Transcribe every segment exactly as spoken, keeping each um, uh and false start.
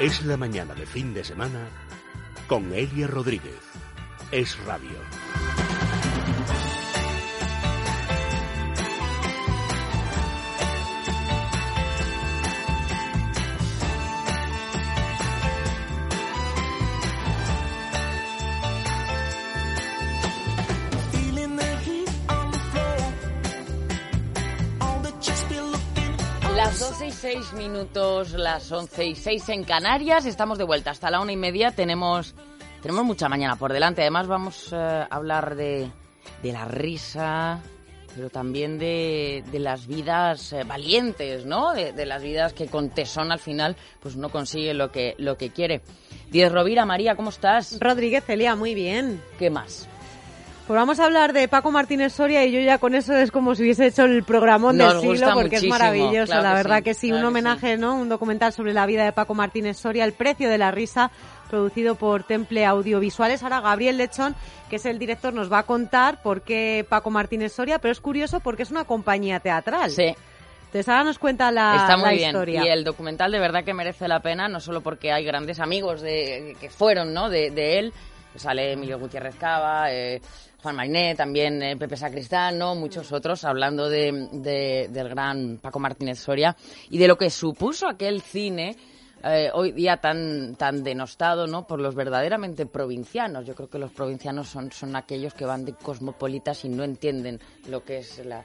Es la mañana de fin de semana con Elia Rodríguez. Es Radio. Las doce y seis minutos, las once y seis en Canarias, estamos de vuelta hasta la una y media, tenemos, tenemos mucha mañana por delante, además vamos eh, a hablar de, de la risa, pero también de, de las vidas eh, valientes, ¿no? De, de las vidas que con tesón al final pues no consigue lo que, lo que quiere. Díez Rovira, María, ¿cómo estás? Rodríguez, Celia, muy bien. ¿Qué más? Pues vamos a hablar de Paco Martínez Soria y yo ya con eso es como si hubiese hecho el programón del siglo porque es maravilloso, claro la verdad que sí, que sí claro un homenaje, que sí. ¿no? Un documental sobre la vida de Paco Martínez Soria, El precio de la risa, producido por Temple Audiovisuales. Ahora Gabriel Lechón, que es el director, nos va a contar por qué Paco Martínez Soria, pero es curioso porque es una compañía teatral. Sí. Entonces ahora nos cuenta la, Está muy la bien. historia. Y el documental de verdad que merece la pena, no solo porque hay grandes amigos de que fueron, ¿no? de, de él. Sale Emilio Gutiérrez Cava, eh, Juan Mariné, también eh, Pepe Sacristán, ¿no? Muchos otros, hablando de, de, del gran Paco Martínez Soria y de lo que supuso aquel cine eh, hoy día tan tan denostado, ¿no? Por los verdaderamente provincianos. Yo creo que los provincianos son, son aquellos que van de cosmopolitas y no entienden lo que es la,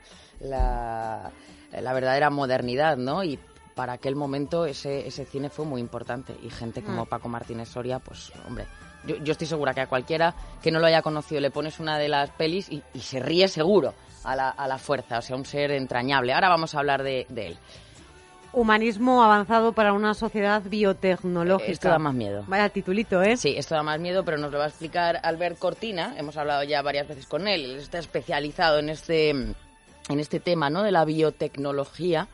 la, la verdadera modernidad, ¿no? Y para aquel momento ese, ese cine fue muy importante y gente como mm. Paco Martínez Soria, pues, hombre... Yo, yo estoy segura que a cualquiera que no lo haya conocido le pones una de las pelis y, y se ríe seguro a la, a la fuerza, o sea, un ser entrañable. Ahora vamos a hablar de, de él. Humanismo avanzado para una sociedad biotecnológica. Esto da más miedo. Vaya titulito, ¿eh? Sí, esto da más miedo, pero nos lo va a explicar Albert Cortina. Hemos hablado ya varias veces con él. Él está especializado en este, en este tema, ¿no? De la biotecnología.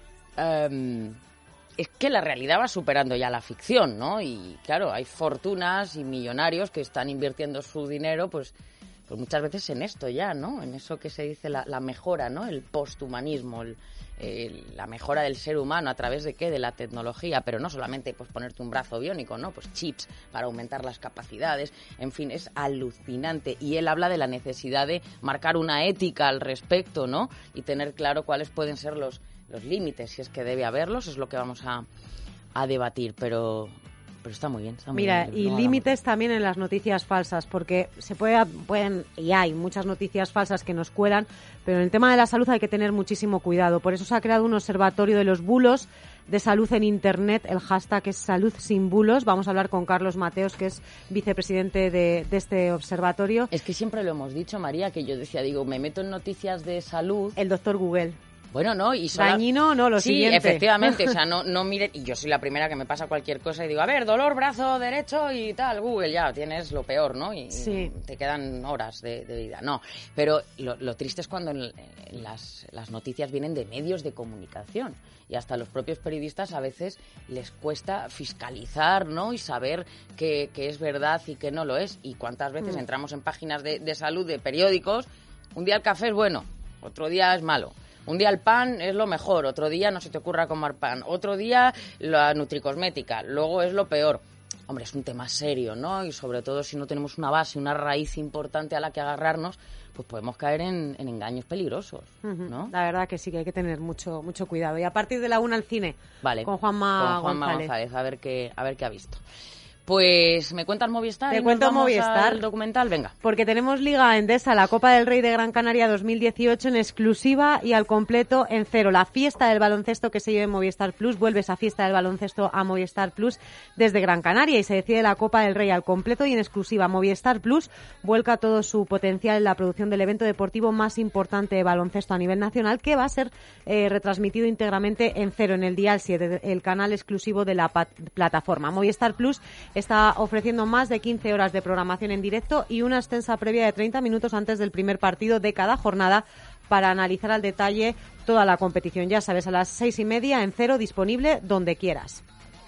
Um, Es que la realidad va superando ya la ficción, ¿no? Y claro, hay fortunas y millonarios que están invirtiendo su dinero, pues, pues muchas veces en esto ya, ¿no? En eso que se dice la, la mejora, ¿no? El posthumanismo, el, el, la mejora del ser humano a través de qué, de la tecnología, pero no solamente pues ponerte un brazo biónico, ¿no? Pues chips para aumentar las capacidades, en fin, es alucinante. Y él habla de la necesidad de marcar una ética al respecto, ¿no? Y tener claro cuáles pueden ser los los límites, si es que debe haberlos, es lo que vamos a, a debatir, pero pero está muy bien. Está muy Mira, bien, y no límites también en las noticias falsas, porque se puede, pueden y hay muchas noticias falsas que nos cuelan, pero en el tema de la salud hay que tener muchísimo cuidado. Por eso se ha creado un observatorio de los bulos de salud en Internet, el hashtag es Salud sin bulos. Vamos a hablar con Carlos Mateos, que es vicepresidente de, de este observatorio. Es que siempre lo hemos dicho, María, que yo decía, digo, me meto en noticias de salud. El doctor Google. Bueno, no, y sola... dañino, no, lo sí, siguiente. Sí, efectivamente, o sea, no, no miren, y yo soy la primera que me pasa cualquier cosa y digo, a ver, dolor, brazo derecho y tal, Google, ya, tienes lo peor, ¿no? Y, sí. y te quedan horas de, de vida, no. Pero lo, lo triste es cuando en, en las, las noticias vienen de medios de comunicación y hasta los propios periodistas a veces les cuesta fiscalizar, ¿no? Y saber qué, qué es verdad y qué no lo es. Y cuántas veces mm. entramos en páginas de, de salud de periódicos, un día el café es bueno, otro día es malo. Un día el pan es lo mejor, otro día no se te ocurra comer pan, otro día la nutricosmética, luego es lo peor. Hombre, es un tema serio, ¿no? Y sobre todo si no tenemos una base, una raíz importante a la que agarrarnos, pues podemos caer en, en engaños peligrosos, ¿no? La verdad que sí, que hay que tener mucho mucho cuidado. Y a partir de la una al cine, vale, con Juanma, con Juanma González. González, a ver qué, a ver qué ha visto. Pues, ¿me cuentas Movistar? Te cuento Movistar. El documental, venga. Porque tenemos Liga Endesa, la Copa del Rey de Gran Canaria dos mil dieciocho en exclusiva y al completo en cero. La fiesta del baloncesto que se lleva en Movistar Plus, vuelve esa fiesta del baloncesto a Movistar Plus desde Gran Canaria y se decide la Copa del Rey al completo y en exclusiva. Movistar Plus vuelca todo su potencial en la producción del evento deportivo más importante de baloncesto a nivel nacional, que va a ser eh, retransmitido íntegramente en cero, en el Dial siete, el canal exclusivo de la pat- plataforma. Movistar Plus está ofreciendo más de quince horas de programación en directo y una extensa previa de treinta minutos antes del primer partido de cada jornada para analizar al detalle toda la competición. Ya sabes, a las seis y media en cero, disponible donde quieras.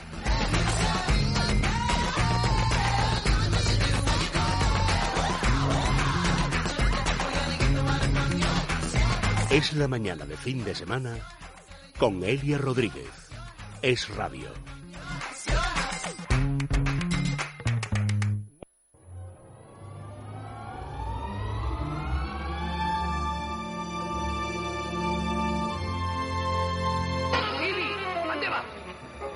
Es la mañana de fin de semana con Elia Rodríguez. Es Radio.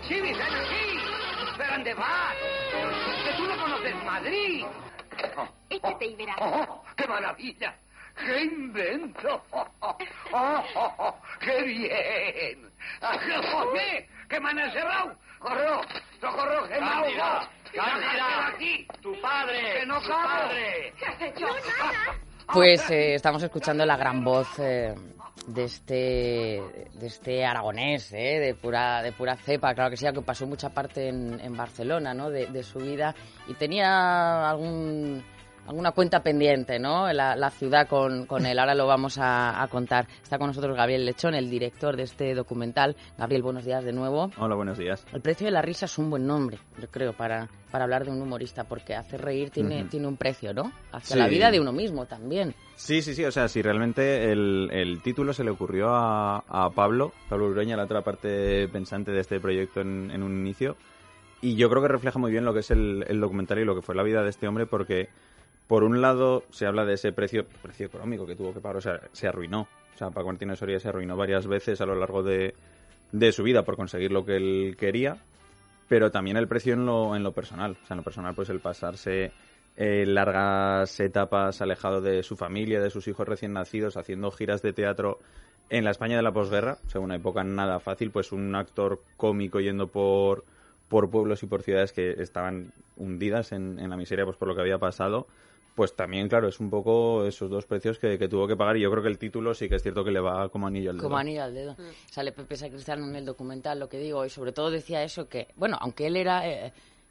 Sí, Vicente, sí. ¿Pero dónde vas? Que tú no conoces Madrid. Échate y verás. Oh, ¡qué maravilla! ¡Qué invento! Oh, oh, oh, oh, oh, ¡qué bien! ¡Oye! ¡Que me han encerrado! ¡Corro! ¡Socorro! ¡Que me ahogo! ¡Cándida! Aquí! ¡Tu padre! ¡Que no tu padre! ¿Qué has hecho? No, nada. Pues eh, estamos escuchando la gran voz eh, de este de este aragonés, eh, de pura de pura cepa, claro que sí, que pasó mucha parte en, en Barcelona, ¿no? De, de su vida y tenía algún alguna cuenta pendiente, ¿no? La, la ciudad con, con él. Ahora lo vamos a, a contar. Está con nosotros Gabriel Lechón, el director de este documental. Gabriel, buenos días de nuevo. Hola, buenos días. El precio de la risa es un buen nombre, yo creo, para, para hablar de un humorista, porque hacer reír tiene, uh-huh. tiene un precio, ¿no? Hacia sí. la vida de uno mismo también. Sí, sí, sí. O sea, si realmente el, el título se le ocurrió a, a Pablo, Pablo Urueña, la otra parte pensante de este proyecto en, en un inicio. Y yo creo que refleja muy bien lo que es el, el documental y lo que fue la vida de este hombre, porque... Por un lado, se habla de ese precio precio económico que tuvo que pagar, o sea, se arruinó. O sea, Paco Martínez Soria se arruinó varias veces a lo largo de, de su vida por conseguir lo que él quería, pero también el precio en lo, en lo personal. O sea, en lo personal, pues el pasarse eh, largas etapas alejado de su familia, de sus hijos recién nacidos, haciendo giras de teatro en la España de la posguerra, o sea, una época nada fácil, pues un actor cómico yendo por, por pueblos y por ciudades que estaban hundidas en, en la miseria, pues por lo que había pasado. Pues también, claro, es un poco esos dos precios que, que tuvo que pagar y yo creo que el título sí que es cierto que le va como anillo al dedo. Como anillo al dedo. Mm. Sale Pepe Sacristán en el documental, lo que digo, y sobre todo decía eso que, bueno, aunque él era... Eh,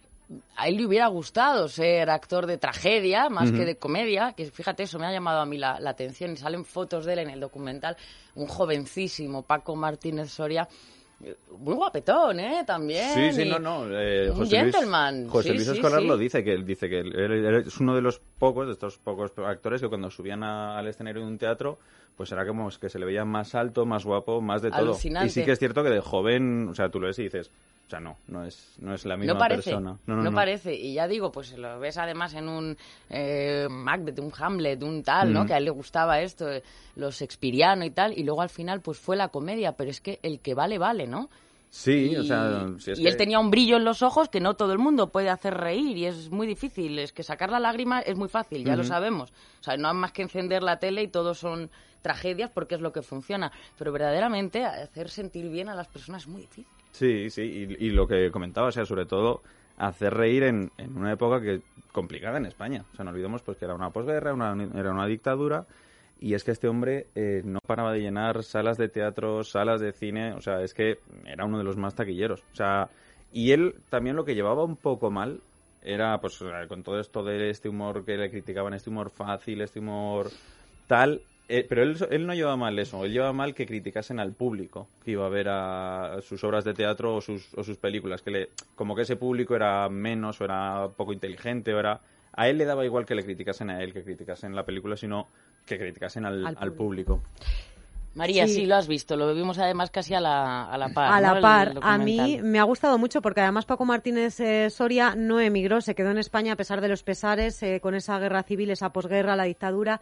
a él le hubiera gustado ser actor de tragedia más uh-huh. que de comedia, que fíjate, eso me ha llamado a mí la, la atención y salen fotos de él en el documental, un jovencísimo Paco Martínez Soria, muy guapetón, ¿eh? También. Sí, sí, no, no. Eh, un José gentleman. Luis, José sí, Luis sí, Escolar sí. lo dice, que él dice que él, él, él es uno de los pocos, de estos pocos actores que cuando subían a, al escenario de un teatro, pues era como que se le veía más alto, más guapo, más de todo. Alucinante. Y sí que es cierto que de joven, o sea, tú lo ves y dices... O sea, no, no es, no es la misma no parece, persona. No, no, no, no parece. Y ya digo, pues lo ves además en un eh, Macbeth, un Hamlet, un tal, ¿no? Mm. Que a él le gustaba esto, lo shakespeariano y tal. Y luego al final pues fue la comedia. Pero es que el que vale, vale, ¿no? Sí, y, o sea... Si es y que... él tenía un brillo en los ojos que no todo el mundo puede hacer reír. Y es muy difícil. Es que sacar la lágrima es muy fácil, ya uh-huh. lo sabemos. O sea, no hay más que encender la tele y todos son tragedias porque es lo que funciona. Pero verdaderamente hacer sentir bien a las personas es muy difícil. Sí, sí, y, y lo que comentaba, o sea, sobre todo hacer reír en, en una época que complicada en España. O sea, no olvidemos pues que era una posguerra, una, era una dictadura, y es que este hombre eh, no paraba de llenar salas de teatro, salas de cine, o sea, es que era uno de los más taquilleros. O sea, y él también lo que llevaba un poco mal era, pues, con todo esto de este humor que le criticaban, este humor fácil, este humor tal... Eh, pero él, él no llevaba mal eso, él llevaba mal que criticasen al público que iba a ver a sus obras de teatro o sus, o sus películas, que le, como que ese público era menos o era poco inteligente o era... A él le daba igual que le criticasen a él, que criticasen la película, sino que criticasen al, al, al público. María, sí. sí, lo has visto, lo vimos además casi a la, a la par. A la ¿no? par, a mí me ha gustado mucho porque además Paco Martínez eh, Soria no emigró, se quedó en España a pesar de los pesares, eh, con esa guerra civil, esa posguerra, la dictadura.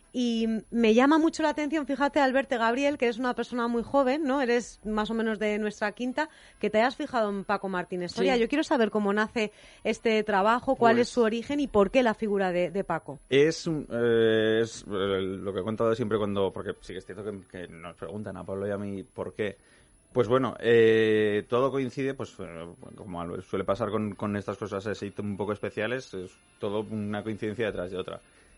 Y me llama mucho la atención, fíjate, al verte, Gabriel, que eres una persona muy joven, ¿no? Eres más o menos de nuestra quinta, que te hayas fijado en Paco Martínez Soria. Sí. Yo quiero saber cómo nace este trabajo, cuál pues, es su origen y por qué la figura de, de Paco. Es, eh, es eh, lo que he contado siempre cuando... Porque sí que es cierto que, que nos preguntan a Pablo y a mí por qué. Pues bueno, eh, todo coincide, pues eh, como suele pasar con, con estas cosas así un poco especiales, es todo una coincidencia detrás de otra.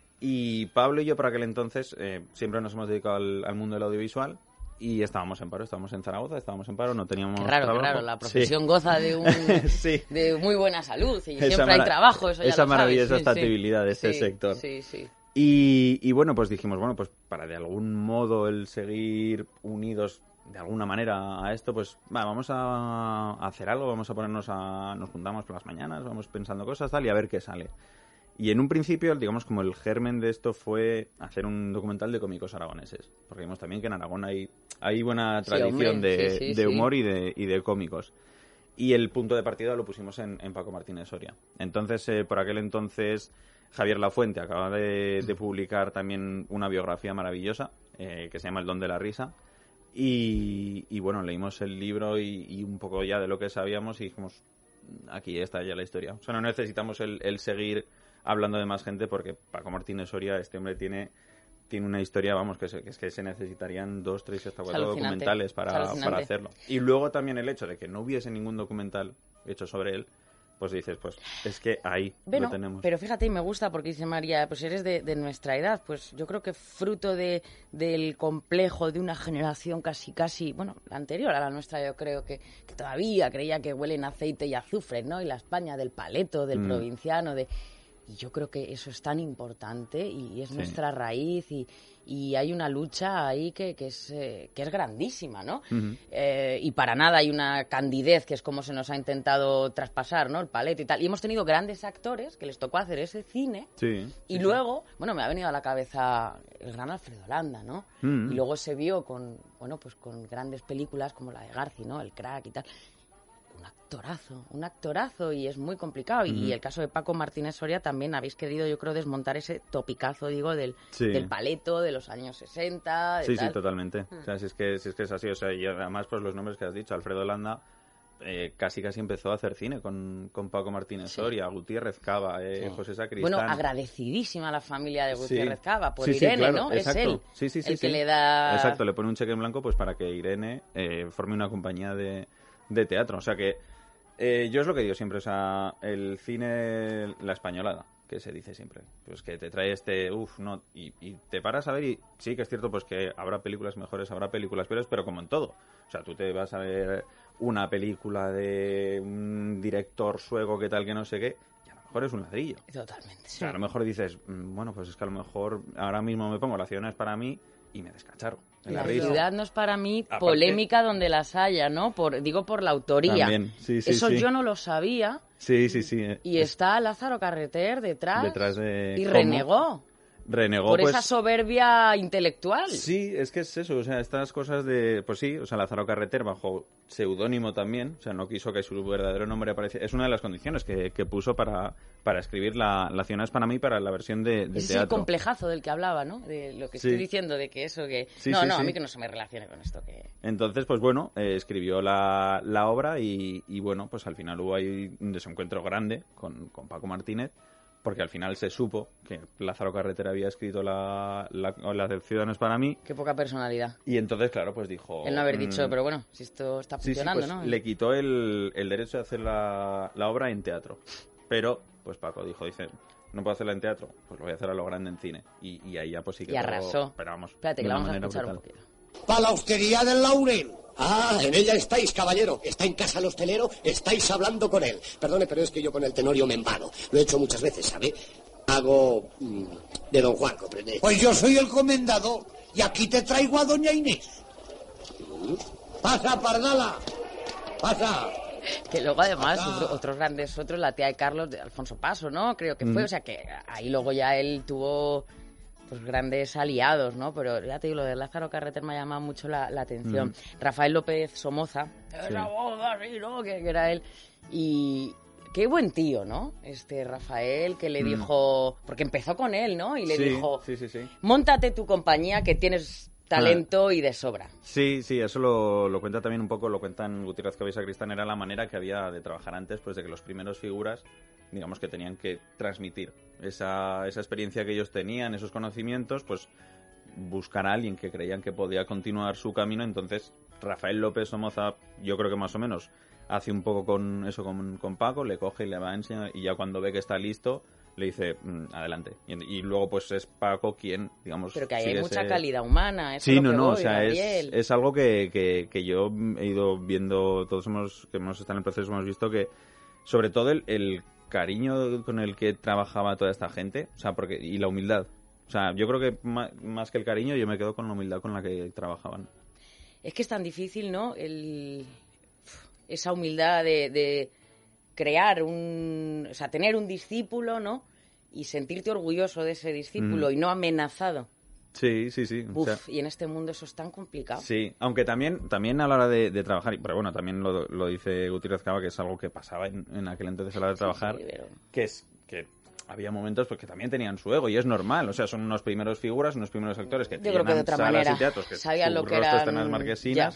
Y Pablo y yo, por aquel entonces, eh, siempre nos hemos dedicado al, al mundo del audiovisual y estábamos en paro, estábamos en Zaragoza, estábamos en paro, no teníamos qué raro, trabajo. Qué raro, la profesión sí. goza de, un, sí. de muy buena salud y esa siempre hay trabajo, eso ya Esa lo maravillosa sabes. estabilidad sí, de este sí, sector. Sí, sí. Y, y bueno, pues dijimos, bueno, pues para de algún modo el seguir unidos de alguna manera a esto, pues va, vamos a hacer algo, vamos a ponernos a... Nos juntamos por las mañanas, vamos pensando cosas tal y a ver qué sale. Y en un principio, digamos, como el germen de esto fue hacer un documental de cómicos aragoneses. Porque vimos también que en Aragón hay, hay buena tradición sí, de, sí, sí, de humor sí. y, de, y de cómicos. Y el punto de partida lo pusimos en, en Paco Martínez Soria. Entonces, eh, por aquel entonces, Javier Lafuente acaba de, de publicar también una biografía maravillosa, eh, que se llama El don de la risa. Y, y bueno, leímos el libro y, y un poco ya de lo que sabíamos y dijimos, aquí está ya la historia. O sea, no necesitamos el, el seguir hablando de más gente porque Paco Martínez Soria, este hombre tiene tiene una historia, vamos, que, se, que es que se necesitarían dos, tres, hasta cuatro documentales para, para hacerlo. Y luego también el hecho de que no hubiese ningún documental hecho sobre él, pues dices, pues es que ahí bueno, lo tenemos. Pero fíjate, y me gusta porque dice María, pues eres de, de nuestra edad, pues yo creo que fruto de del complejo de una generación casi, casi, bueno, la anterior a la nuestra, yo creo que, que todavía creía que huelen aceite y azufre, ¿no? Y la España del paleto, del mm. provinciano, de... Y yo creo que eso es tan importante y es sí. nuestra raíz y, y hay una lucha ahí que, que, es, eh, que es grandísima, ¿no? Uh-huh. Eh, y para nada hay una candidez que es como se nos ha intentado traspasar, ¿no? El paleto y tal. Y hemos tenido grandes actores que les tocó hacer ese cine sí, y sí, luego, sí. bueno, me ha venido a la cabeza el gran Alfredo Landa, ¿no? Uh-huh. Y luego se vio con, bueno, pues con grandes películas como la de Garci, ¿no? El Crack y tal. Un actorazo, un actorazo y es muy complicado. Uh-huh. Y el caso de Paco Martínez Soria también habéis querido, yo creo, desmontar ese topicazo, digo, del, sí. del paleto de los años sesenta. De sí, tal. sí, totalmente. Uh-huh. O sea, si es, que, si es que es así, o sea, y además, pues los nombres que has dicho, Alfredo Landa, eh, casi casi empezó a hacer cine con, con Paco Martínez sí. Soria, Gutiérrez Cava, eh, sí. José Sacristán. Bueno, agradecidísima la familia de Gutiérrez sí. Cava por sí, Irene, sí, claro, ¿no? Exacto. Es él sí, sí, sí, el sí. que le da... Exacto, le pone un cheque en blanco pues para que Irene eh, forme una compañía de, de teatro. O sea que Eh, yo es lo que digo siempre, o sea, el cine, la españolada, que se dice siempre, pues que te trae este, uff, no, y, y te paras a ver y sí que es cierto pues que habrá películas mejores, habrá películas peores, pero como en todo, o sea, tú te vas a ver una película de un director sueco que tal que no sé qué, y a lo mejor es un ladrillo. Totalmente. O sea, a lo mejor dices, bueno, pues es que a lo mejor ahora mismo me pongo La ciudad no es para mí y me descacharro. La ciudad no es para mí, aparte, polémica donde las haya, ¿no? Por, digo por la autoría. También, sí, sí, Eso sí. yo no lo sabía. Sí, sí, sí. Y está Lázaro Carreter detrás. Detrás de... Y ¿Cómo? renegó. Renegó, por pues, esa soberbia intelectual. Sí, es que es eso, o sea, estas cosas de... Pues sí, o sea, Lázaro Carreter bajo seudónimo también, o sea, no quiso que su verdadero nombre apareciera. Es una de las condiciones que, que puso para, para escribir La, la ciudad no es para mí, para la versión de, de Ese teatro. Es el complejazo del que hablaba, ¿no? De lo que sí. estoy diciendo, de que eso, que... Sí, no, sí, no, sí. a mí que no se me relacione con esto. que Entonces, pues bueno, eh, escribió la, la obra y, y bueno, pues al final hubo ahí un desencuentro grande con, con Paco Martínez, porque al final se supo que Lázaro Carreter había escrito la, la, la del Ciudad no es para mí. Qué poca personalidad. Y entonces, claro, pues dijo... El no haber dicho, mmm, pero bueno, si esto está funcionando, sí, sí, pues ¿no? le quitó el, el derecho de hacer la, la obra en teatro. Pero, pues Paco dijo, dice, no puedo hacerla en teatro, pues lo voy a hacer a lo grande en cine. Y, y ahí ya pues sí que... Y arrasó. Pero vamos, espérate, que la vamos a escuchar brutal. Un poquito. Para la hostería del Laurel. Ah, en ella estáis, caballero. Está en casa el hostelero, estáis hablando con él. Perdone, pero es que yo con el Tenorio me embano. Lo he hecho muchas veces, ¿sabe? Hago mmm, de Don Juan, ¿comprende? Pues yo soy el comendador y aquí te traigo a doña Inés. Pasa, Pardala, pasa. Que luego además otro, otros grandes otros, la tía de Carlos, de Alfonso Paso, ¿no? Creo que fue, mm. o sea que ahí luego ya él tuvo pues grandes aliados, ¿no? Pero ya te digo, lo de Lázaro Carreter me ha llamado mucho la, la atención. Mm. Rafael López Somoza, sí. esa voz así, ¿no? Que, que era él. Y qué buen tío, ¿no? Este Rafael que le mm. dijo, porque empezó con él, ¿no? Y le sí, dijo, sí, sí, sí. móntate tu compañía que tienes talento ah. y de sobra. Sí, sí, eso lo, lo cuenta también un poco, lo cuentan Gutiérrez Cava y Sacristán, era la manera que había de trabajar antes, pues de que los primeros figuras, digamos que tenían que transmitir esa, esa experiencia que ellos tenían, esos conocimientos, pues buscar a alguien que creían que podía continuar su camino. Entonces Rafael López Somoza, yo creo que más o menos hace un poco con eso con, con Paco, le coge y le va a enseñar, y ya cuando ve que está listo le dice, mmm, adelante. Y, y luego pues es Paco quien, digamos... Pero que ahí hay mucha ese... calidad humana. Eso sí, es lo no, que no, voy, o sea, es, es algo que, que, que yo he ido viendo, todos hemos, que hemos estado en el proceso, hemos visto que, sobre todo el, el cariño con el que trabajaba toda esta gente, o sea, porque y la humildad. O sea, yo creo que más, más que el cariño, yo me quedo con la humildad con la que trabajaban. Es que es tan difícil, ¿no? El... Esa humildad de, de crear un... O sea, tener un discípulo, ¿no? Y sentirte orgulloso de ese discípulo mm. y no amenazado. Sí, sí, sí. Uf, o sea, y en este mundo eso es tan complicado. Sí, aunque también también a la hora de, de trabajar, pero bueno, también lo, lo dice Gutiérrez Cava, que es algo que pasaba en, en aquel entonces a la hora de trabajar, sí, pero... que es que había momentos pues que también tenían su ego y es normal, o sea, son unos primeros figuras, unos primeros actores que Yo creo que de llenan otra salas manera y teatros, que sabían su lo que rostro eran, está en las marquesinas. ya.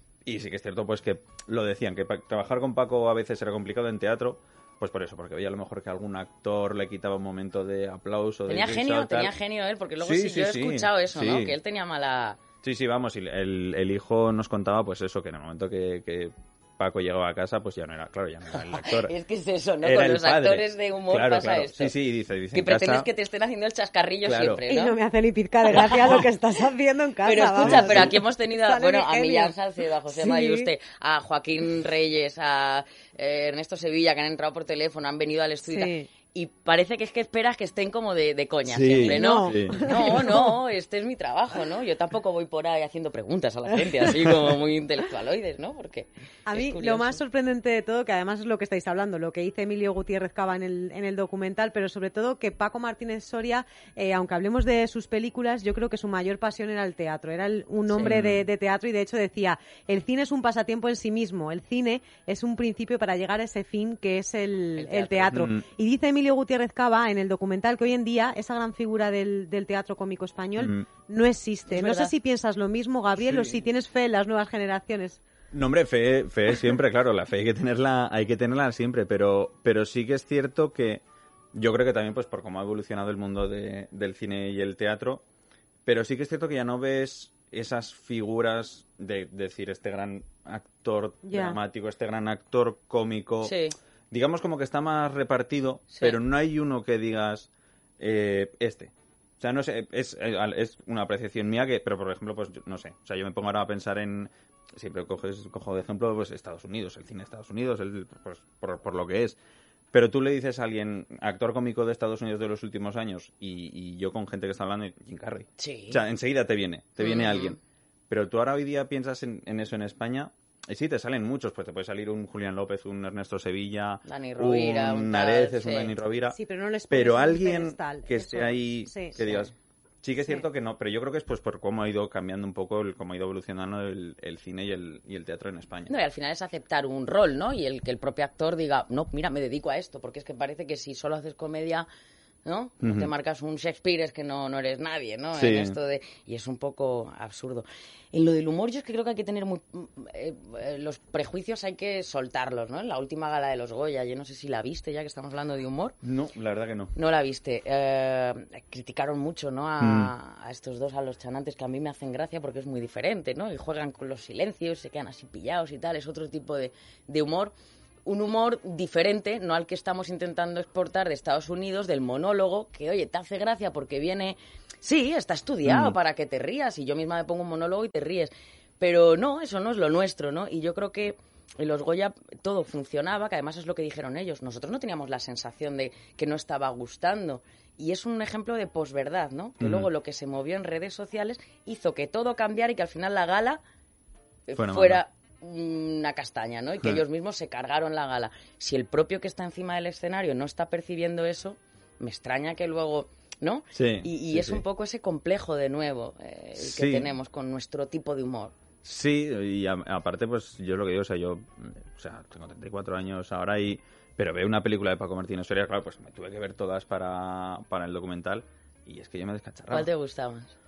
Y sí que es cierto pues que lo decían, que pa- trabajar con Paco a veces era complicado en teatro, pues por eso, porque veía a lo mejor que algún actor le quitaba un momento de aplauso. Tenía de risa genio, o tal. tenía genio él, porque luego Sí, sí, sí, yo he sí, escuchado eso, ¿no? sí. Que él tenía mala... Sí, sí, vamos, y el, el hijo nos contaba pues eso, que en el momento que, que Paco llegaba a casa, pues ya no era, claro, ya no era el actor. Es que es eso, ¿no? Era Con el los padre. actores de humor Claro, pasa claro. esto. Sí, sí, dice, dice Que en pretendes casa- que te estén haciendo el chascarrillo Claro. siempre, Y ¿no? no me hace ni pizca de gracia lo que estás haciendo en casa. Pero escucha, vamos. pero aquí hemos tenido, a- Sale bueno, mi a genio. Millán Salcedo, a José Sí. Mayuste, a Joaquín Reyes, a eh, Ernesto Sevilla, que han entrado por teléfono, han venido al estudio. y Sí. tal. Y parece que es que esperas que estén como de, de coña Sí. siempre, ¿no? No. Sí. No, no, este es mi trabajo, ¿no? Yo tampoco voy por ahí haciendo preguntas a la gente, así como muy intelectualoides, ¿no? Porque A es mí curioso. lo más sorprendente de todo, que además es lo que estáis hablando, lo que dice Emilio Gutiérrez Cava en el, en el documental, pero sobre todo que Paco Martínez Soria, eh, aunque hablemos de sus películas, yo creo que su mayor pasión era el teatro, era el- un hombre Sí. de, de teatro y de hecho decía, el cine es un pasatiempo en sí mismo, el cine es un principio para llegar a ese fin que es el, El el teatro. teatro. Mm. Y dice Emilio Gutiérrez Cava en el documental que hoy en día esa gran figura del, del teatro cómico español Mm. no existe. Es No sé verdad. si piensas lo mismo, Gabriel, Sí. o si tienes fe en las nuevas generaciones. No, hombre, fe, fe siempre, claro, la fe hay que tenerla, hay que tenerla siempre, pero, pero sí que es cierto que yo creo que también pues por cómo ha evolucionado el mundo de- del cine y el teatro, pero sí que es cierto que ya no ves esas figuras de, decir este gran actor Ya. dramático, este gran actor cómico, Sí. digamos como que está más repartido, Sí. pero no hay uno que digas eh, este. O sea, no sé, es, es una apreciación mía que, pero por ejemplo, pues yo- no sé, o sea, yo me pongo ahora a pensar en, siempre coges, cojo de ejemplo, pues Estados Unidos, el cine de Estados Unidos, el, pues, por, por lo que es. Pero tú le dices a alguien, actor cómico de Estados Unidos de los últimos años, y, y yo con gente que está hablando, Jim Carrey. Sí. O sea, enseguida te viene, te viene Mm. alguien. Pero tú ahora hoy día piensas en, en eso en España, y sí, te salen muchos, pues te puede salir un Julián López, un Ernesto Sevilla, Dani Rovira, un un tal, Nareces, sí. un Dani Rovira. Sí, pero no les pones Pero un alguien pedestal, que eso, esté ahí, sí, que sí. digas... Sí que es Sí. cierto que no, pero yo creo que es pues por cómo ha ido cambiando un poco, el, cómo ha ido evolucionando el, el cine y el, y el teatro en España. No, y al final es aceptar un rol, ¿no? Y el que el propio actor diga, no, mira, me dedico a esto, porque es que parece que si solo haces comedia, ¿no? No te Ujú. marcas un Shakespeare, es que no, no eres nadie, ¿no? Sí. En esto de... Y es un poco absurdo. En lo del humor yo es que creo que hay que tener muy... eh, eh, los prejuicios hay que soltarlos, ¿no? En la última gala de los Goya, yo no sé si la viste, ya que estamos hablando de humor. No, la verdad que no. No la viste. Eh, criticaron mucho, ¿no? A, Mm. a estos dos, a los chanantes, que a mí me hacen gracia porque es muy diferente, ¿no? Y juegan con los silencios, se quedan así pillados y tal. Es otro tipo de, de humor. Un humor diferente, no al que estamos intentando exportar de Estados Unidos, del monólogo, que, oye, te hace gracia porque viene... Sí, está estudiado Mm. para que te rías, y yo misma me pongo un monólogo y te ríes. Pero no, eso no es lo nuestro, ¿no? Y yo creo que en los Goya todo funcionaba, que además es lo que dijeron ellos. Nosotros no teníamos la sensación de que no estaba gustando. Y es un ejemplo de posverdad, ¿no? Que Ujú. luego lo que se movió en redes sociales hizo que todo cambiara y que al final la gala eh, Fuera fuera una castaña, ¿no? Y que Sí. ellos mismos se cargaron la gala. Si el propio que está encima del escenario no está percibiendo eso, me extraña que luego... ¿no? Sí, y y sí, es sí. un poco ese complejo de nuevo eh, el que Sí. tenemos con nuestro tipo de humor. Sí, y a- aparte, pues yo lo que digo, o sea, yo, o sea, tengo treinta y cuatro años ahora y... Pero veo una película de Paco Martínez Soria, claro, pues me tuve que ver todas para, para el documental y es que yo me descacharraba. ¿Cuál te gusta más?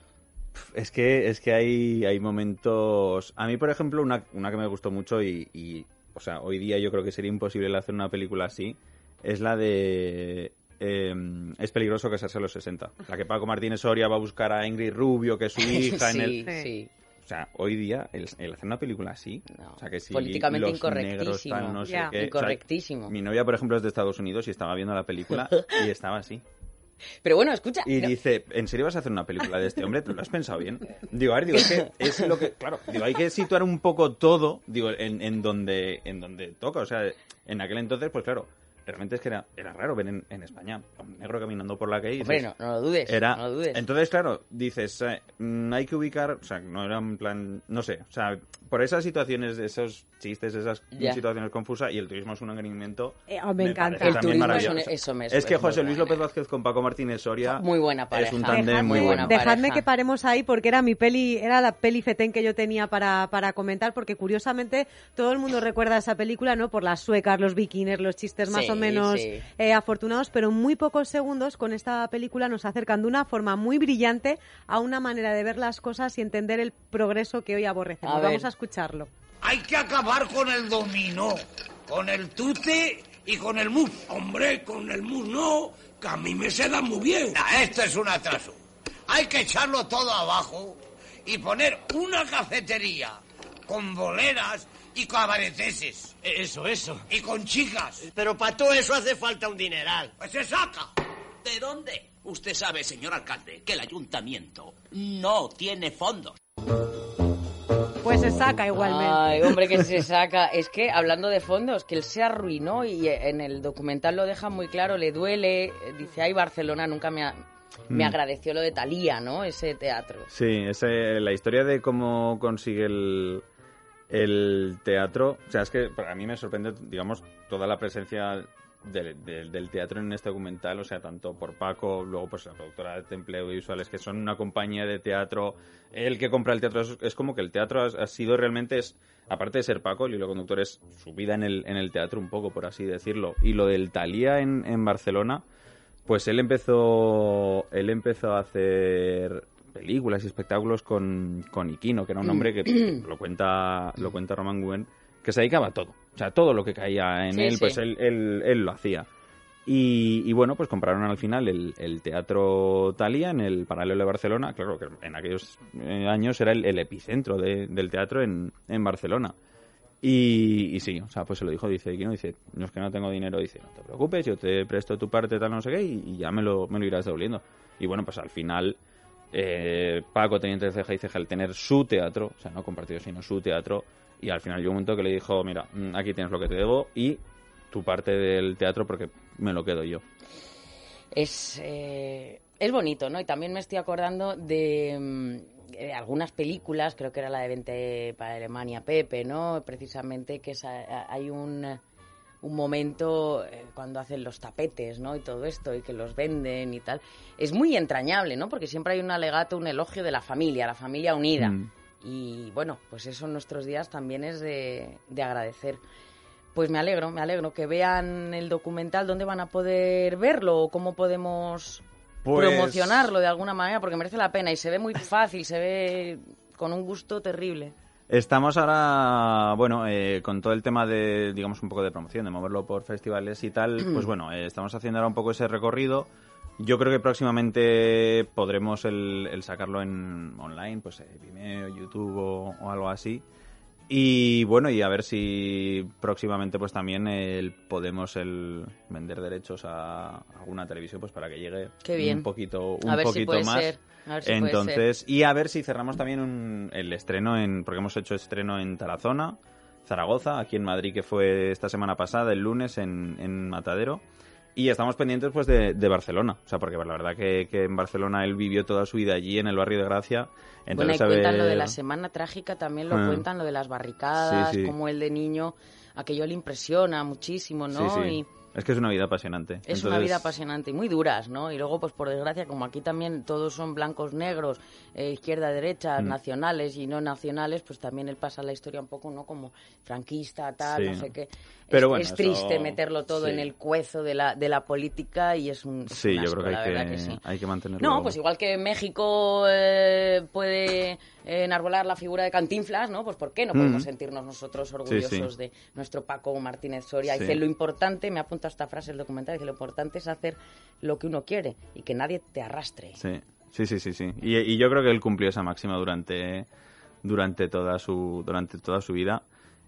Es que, es que hay, hay momentos... A mí, por ejemplo, una, una que me gustó mucho y, y, o sea, hoy día yo creo que sería imposible hacer una película así, es la de... eh, es peligroso casarse a los sesenta. La que Paco Martínez Soria va a buscar a Ingrid Rubio, que es su hija, en sí, el... sí. O sea, hoy día, el, el hacer una película así, No, o sea, que si políticamente los incorrectísimo. negros, tal, no sé Ya. qué, o sea, Incorrectísimo. mi novia, por ejemplo, es de Estados Unidos y estaba viendo la película y estaba así. Pero bueno, escucha. Y no- dice, ¿en serio vas a hacer una película de este hombre? ¿Te lo has pensado bien? Digo, a ver, digo, es que es lo que... Claro, digo, hay que situar un poco todo, digo, en, en, donde, en donde toca. O sea, en aquel entonces, pues claro, realmente es que era, era raro ver en, en España a un negro caminando por la calle. y Hombre, dices, no, no lo dudes. era... No lo dudes. Entonces, claro, dices, eh, mm, hay que ubicar... O sea, no era en plan... No sé, o sea, por esas situaciones, esos chistes, esas Ya. situaciones confusas, y el turismo es un engreimiento... Eh, oh, me encanta. parece El también turismo es un- maravilloso. eso me- Es que es muy José Luis buena. López Vázquez con Paco Martínez Soria... Muy buena pareja. Es un tándem muy Dejadme- bueno. Dejadme pareja. que paremos ahí porque era mi peli, era la peli fetén que yo tenía para, para comentar, porque curiosamente todo el mundo recuerda esa película, ¿no? Por las suecas, los bikines, los chistes más Sí. o menos sí. eh, afortunados, pero en muy pocos segundos con esta película nos acercan de una forma muy brillante a una manera de ver las cosas y entender el progreso que hoy aborrecemos. A ver. Vamos a escucharlo. Hay que acabar con el dominó, con el tute y con el mus. Hombre, con el mus no, que a mí me se da muy bien. Ah, esto es un atraso. Hay que echarlo todo abajo y poner una cafetería con boleras y cabareteses. Eso, eso. Y con chicas. Pero para todo eso hace falta un dineral. Pues se saca. ¿De dónde? Usted sabe, señor alcalde, que el ayuntamiento no tiene fondos. Pues se saca igualmente. Ay, hombre, que se saca. Es que, hablando de fondos, que él se arruinó y en el documental lo deja muy claro, le duele. Dice, ay, Barcelona nunca me, ha, me Mm. agradeció lo de Thalía, ¿no? Ese teatro. Sí, ese, la historia de cómo consigue el, el teatro, o sea, es que para mí me sorprende, digamos, toda la presencia del, del, del teatro en este documental, o sea, tanto por Paco, luego pues la productora de Temple Audiovisuales, que son una compañía de teatro, el que compra el teatro, es, es como que el teatro ha, ha sido realmente, es aparte de ser Paco, el hilo conductor es su vida en el, en el teatro un poco, por así decirlo, y lo del Thalía en, en Barcelona, pues él empezó, él empezó a hacer películas y espectáculos con, con Iquino, que era un hombre que lo cuenta, lo cuenta Román Guen, que se dedicaba a todo. O sea, todo lo que caía en Sí, él, sí. pues él, él, él lo hacía. Y, y bueno, pues compraron al final el, el Teatro Thalía en el Paralelo de Barcelona. Claro que en aquellos eh, años era el, el epicentro de, del teatro en, en Barcelona. Y, y sí, o sea, pues se lo dijo, dice Iquino, dice, no es que no tengo dinero, dice, no te preocupes, yo te presto tu parte, tal, no sé qué, y, y ya me lo, me lo irás devolviendo. Y bueno, pues al final, eh, Paco tenía entre ceja y ceja el tener su teatro, o sea, no compartido, sino su teatro, y al final llegó un momento que le dijo, mira, aquí tienes lo que te debo y tu parte del teatro porque me lo quedo yo. Es, eh, es bonito, ¿no? Y también me estoy acordando de, de algunas películas, creo que era la de Vente para Alemania, Pepe, ¿no? Precisamente que esa, hay un, un momento eh, cuando hacen los tapetes, ¿no? Y todo esto, y que los venden y tal. Es muy entrañable, ¿no? Porque siempre hay un alegato, un elogio de la familia, la familia unida. Mm. Y bueno, pues eso en nuestros días también es de, de agradecer. Pues me alegro, me alegro que vean el documental. ¿Dónde van a poder verlo? ¿O cómo podemos Pues- promocionarlo de alguna manera? Porque merece la pena y se ve muy fácil, se ve con un gusto terrible. Estamos ahora, bueno, eh, con todo el tema de, digamos, un poco de promoción, de moverlo por festivales y tal, pues bueno, eh, estamos haciendo ahora un poco ese recorrido. Yo creo que próximamente podremos el, el sacarlo en online, pues eh, Vimeo, YouTube o, o algo así. Y bueno, y a ver si próximamente pues también el, podemos el vender derechos a alguna televisión pues para que llegue Qué bien. un poquito, un A ver si poquito puede más. ser, a ver si puede Entonces, y a ver si cerramos también un, el estreno en, porque hemos hecho estreno en Tarazona, Zaragoza, aquí en Madrid, que fue esta semana pasada, el lunes en, en Matadero. Y estamos pendientes pues de, de Barcelona, o sea, porque la verdad que, que en Barcelona él vivió toda su vida allí en el barrio de Gracia. Bueno, y Entonces, a cuentan ver- lo de la Semana Trágica, también lo Ah. cuentan, lo de las barricadas, Sí, sí. como el de niño, aquello le impresiona muchísimo, ¿no? Sí, sí. Y Es que es una vida apasionante. es Entonces, una vida apasionante y muy duras, ¿no? Y luego, pues por desgracia, como aquí también todos son blancos, negros, eh, izquierda, derecha, Mm. nacionales y no nacionales, pues también él pasa la historia un poco, ¿no? Como franquista, tal, Sí. no sé qué. Pero es, bueno, es triste eso- meterlo todo sí. en el cuezo de la, de la política y es un, es Sí, un yo asco, creo que la hay verdad que, que sí. hay que mantenerlo. No, pues igual que México eh, puede eh, enarbolar la figura de Cantinflas, ¿no? Pues ¿por qué no podemos Mm. sentirnos nosotros orgullosos sí. de nuestro Paco Martínez Soria? Sí. Dice, lo importante, me apunta esta frase el documental, dice, lo importante es hacer lo que uno quiere y que nadie te arrastre. Sí, sí, sí, sí. sí. Y, y yo creo que él cumplió esa máxima durante, durante, toda, su, durante toda su vida.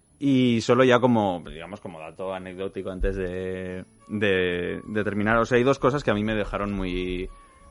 Y solo ya como, digamos, como dato anecdótico antes de, de, de terminar. O sea, hay dos cosas que a mí me dejaron muy,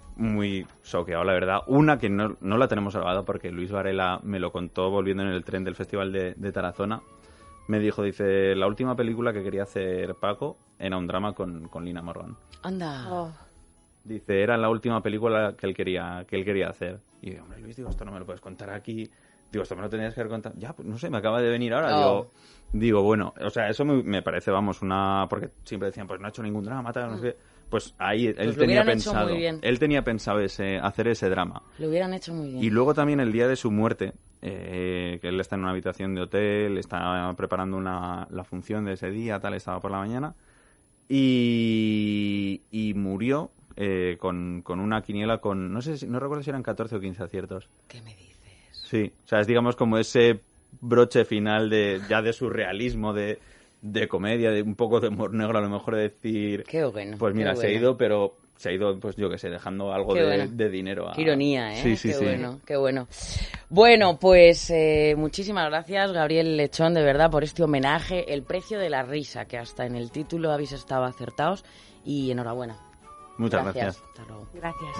muy choqueado, la verdad. Una que no, no la tenemos grabada porque Luis Varela me lo contó volviendo en el tren del Festival de, de Tarazona. Me dijo, dice, la última película que quería hacer Paco era un drama con, con Lina Morgan. Anda. Oh. Dice, era la última película que él quería que él quería hacer. Y digo, hombre, Luis, digo, esto no me lo puedes contar aquí. Digo, esto me lo tendrías que haber contado. Ya, pues no sé, me acaba de venir ahora. Oh. Digo, digo, bueno, o sea, eso me, me parece, vamos, una... Porque siempre decían, pues no ha hecho ningún drama, tal, no sé qué. Pues ahí él Pues lo tenía hubieran hecho pensado... muy bien. Él tenía pensado ese, hacer ese drama. Lo hubieran hecho muy bien. Y luego también el día de su muerte, eh, que él está en una habitación de hotel, está preparando una, la función de ese día, tal, estaba por la mañana, y, y murió eh, con, con una quiniela con, no sé, si, no recuerdo si eran catorce o quince aciertos. ¿Qué me dices? Sí, o sea, es digamos como ese broche final de ya de surrealismo, de, de comedia, de un poco de humor negro, a lo mejor de decir... Qué bueno. Pues mira, qué se ha bueno. ido, pero... Se ha ido, pues yo qué sé, dejando algo de, bueno. de dinero. A... Qué ironía, ¿eh? Sí, sí, qué sí. bueno, qué bueno. Bueno, pues eh, muchísimas gracias, Gabriel Lechón, de verdad, por este homenaje. El precio de la risa, que hasta en el título habéis estado acertados. Y enhorabuena. Muchas gracias. gracias. Hasta luego. Gracias.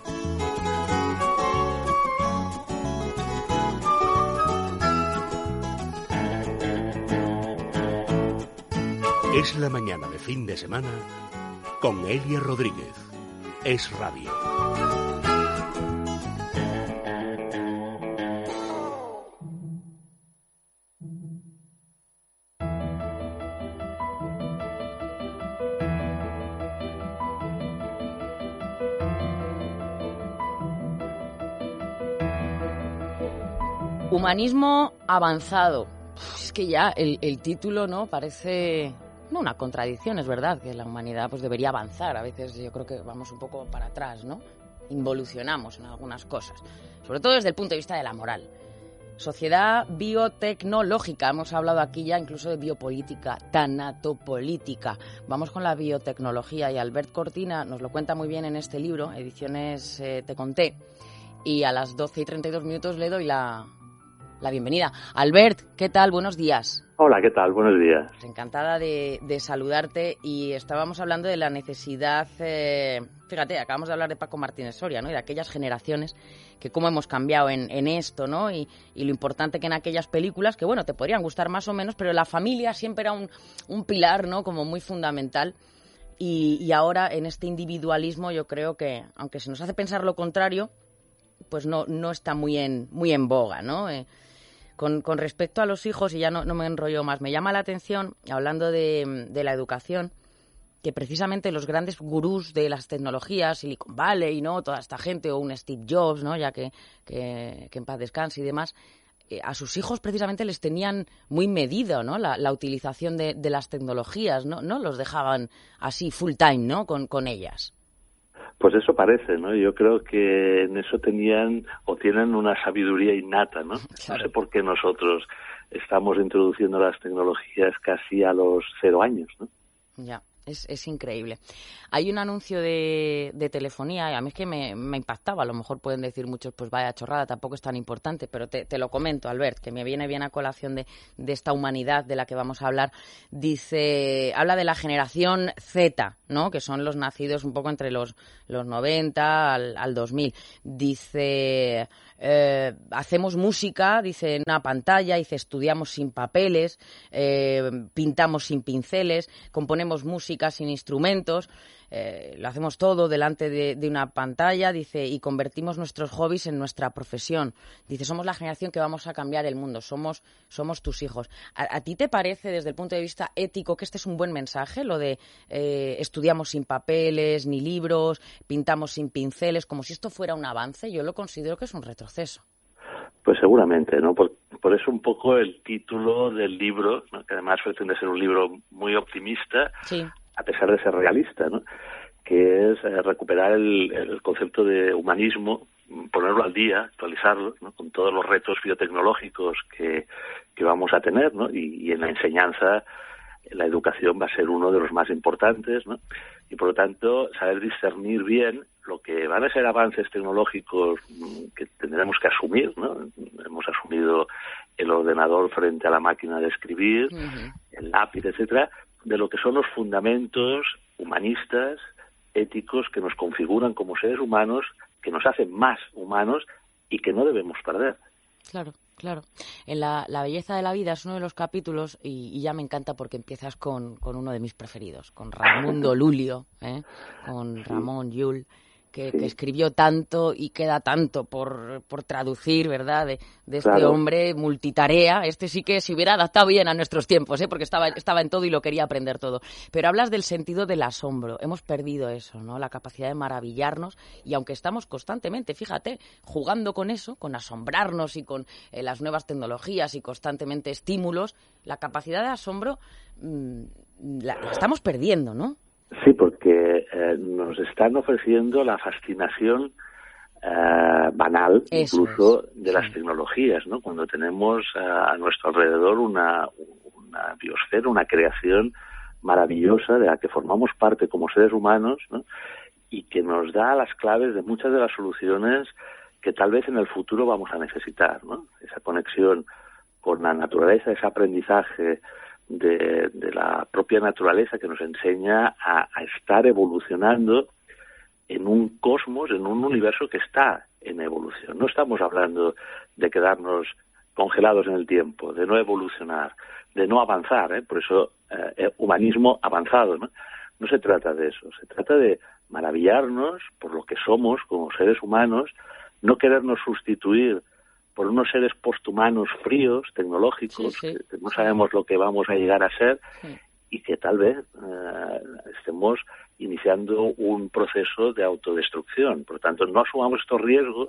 Es la mañana de fin de semana con Elia Rodríguez. Es Radio. Humanismo avanzado. Es que ya el, el título, ¿no? Parece... No una contradicción, es verdad que la humanidad pues debería avanzar. A veces yo creo que vamos un poco para atrás, ¿no? Involucionamos en algunas cosas, sobre todo desde el punto de vista de la moral. Sociedad biotecnológica, hemos hablado aquí ya incluso de biopolítica, tanatopolítica. Vamos con la biotecnología y Albert Cortina nos lo cuenta muy bien en este libro, Ediciones eh, Te Conté, y a las doce y treinta y dos minutos le doy la, la bienvenida. Albert, ¿qué tal? Buenos días. Hola, ¿qué tal? Buenos días. Pues encantada de, de saludarte y estábamos hablando de la necesidad, eh, fíjate, acabamos de hablar de Paco Martínez Soria, ¿no? Y de aquellas generaciones que cómo hemos cambiado en, en esto, ¿no? Y, y lo importante que en aquellas películas, que bueno, te podrían gustar más o menos, pero la familia siempre era un, un pilar, ¿no? Como muy fundamental. Y, y ahora en este individualismo yo creo que, aunque se nos hace pensar lo contrario, pues no, no está muy en, muy en boga, ¿no? Eh, Con, con respecto a los hijos, y ya no, no me enrollo más, me llama la atención, hablando de, de la educación, que precisamente los grandes gurús de las tecnologías, Silicon Valley, ¿no? Toda esta gente, o un Steve Jobs, ¿no? Ya que, que, que en paz descanse y demás, eh, a sus hijos precisamente les tenían muy medido, ¿no? La, la utilización de, de las tecnologías, ¿no? No los dejaban así full time, ¿no? Con, con ellas. Pues eso parece, ¿no? Yo creo que en eso tenían o tienen una sabiduría innata, ¿no? Claro. No sé por qué nosotros estamos introduciendo las tecnologías casi a los cero años, ¿no? Ya, es, es increíble. Hay un anuncio de, de telefonía, y a mí es que me, me impactaba. A lo mejor pueden decir muchos, pues vaya chorrada, tampoco es tan importante, pero te, te lo comento, Albert, que me viene bien a colación de, de esta humanidad de la que vamos a hablar. Dice, habla de la generación Z, ¿no? Que son los nacidos un poco entre los, los noventa al, al dos mil. Dice... Eh, hacemos música, dice, en una pantalla, dice, estudiamos sin papeles, eh, pintamos sin pinceles, componemos música sin instrumentos, eh, lo hacemos todo delante de, de una pantalla, dice, y convertimos nuestros hobbies en nuestra profesión. Dice, somos la generación que vamos a cambiar el mundo, somos, somos tus hijos. ¿A, a ti te parece, desde el punto de vista ético, que este es un buen mensaje, lo de eh, estudiamos sin papeles, ni libros, pintamos sin pinceles, como si esto fuera un avance? Yo lo considero que es un retroceso. Pues seguramente, ¿no? Por, por eso un poco el título del libro, ¿no? Que además pretende ser un libro muy optimista, sí, a pesar de ser realista, ¿no? Que es eh, recuperar el, el concepto de humanismo, ponerlo al día, actualizarlo, ¿no? Con todos los retos biotecnológicos que, que vamos a tener, ¿no? Y, y en la enseñanza, la educación va a ser uno de los más importantes, ¿no? Y por lo tanto, saber discernir bien lo que van a ser avances tecnológicos que tendremos que asumir, ¿no? Hemos asumido el ordenador frente a la máquina de escribir, uh-huh. el lápiz, etcétera, de lo que son los fundamentos humanistas, éticos, que nos configuran como seres humanos, que nos hacen más humanos y que no debemos perder. Claro. Claro, en la, la belleza de la vida es uno de los capítulos y, y ya me encanta porque empiezas con, con uno de mis preferidos, con Raimundo Lulio, ¿eh? Con Ramón Llull, que, que escribió tanto y queda tanto por, por traducir, ¿verdad? De, de este claro. hombre multitarea. Este sí que se hubiera adaptado bien a nuestros tiempos, ¿eh? Porque estaba, estaba en todo y lo quería aprender todo. Pero hablas del sentido del asombro. Hemos perdido eso, ¿no? La capacidad de maravillarnos y aunque estamos constantemente, fíjate, jugando con eso, con asombrarnos y con eh, las nuevas tecnologías y constantemente estímulos, la capacidad de asombro mmm, la, la estamos perdiendo, ¿no? Sí, porque eh, nos están ofreciendo la fascinación eh, banal, Eso incluso es, de sí. las tecnologías, ¿no? Cuando tenemos eh, a nuestro alrededor una, una biosfera, una creación maravillosa de la que formamos parte como seres humanos, ¿no? Y que nos da las claves de muchas de las soluciones que tal vez en el futuro vamos a necesitar, ¿no? Esa conexión con la naturaleza, ese aprendizaje de, de la propia naturaleza que nos enseña a, a estar evolucionando en un cosmos, en un universo que está en evolución. No estamos hablando de quedarnos congelados en el tiempo, de no evolucionar, de no avanzar, ¿eh? Por eso eh, humanismo avanzado, ¿no? No se trata de eso, se trata de maravillarnos por lo que somos como seres humanos, no querernos sustituir por unos seres posthumanos fríos, tecnológicos, Sí, sí. que no sabemos lo que vamos a llegar a ser, Sí. y que tal vez eh, estemos iniciando un proceso de autodestrucción. Por lo tanto, no asumamos estos riesgos,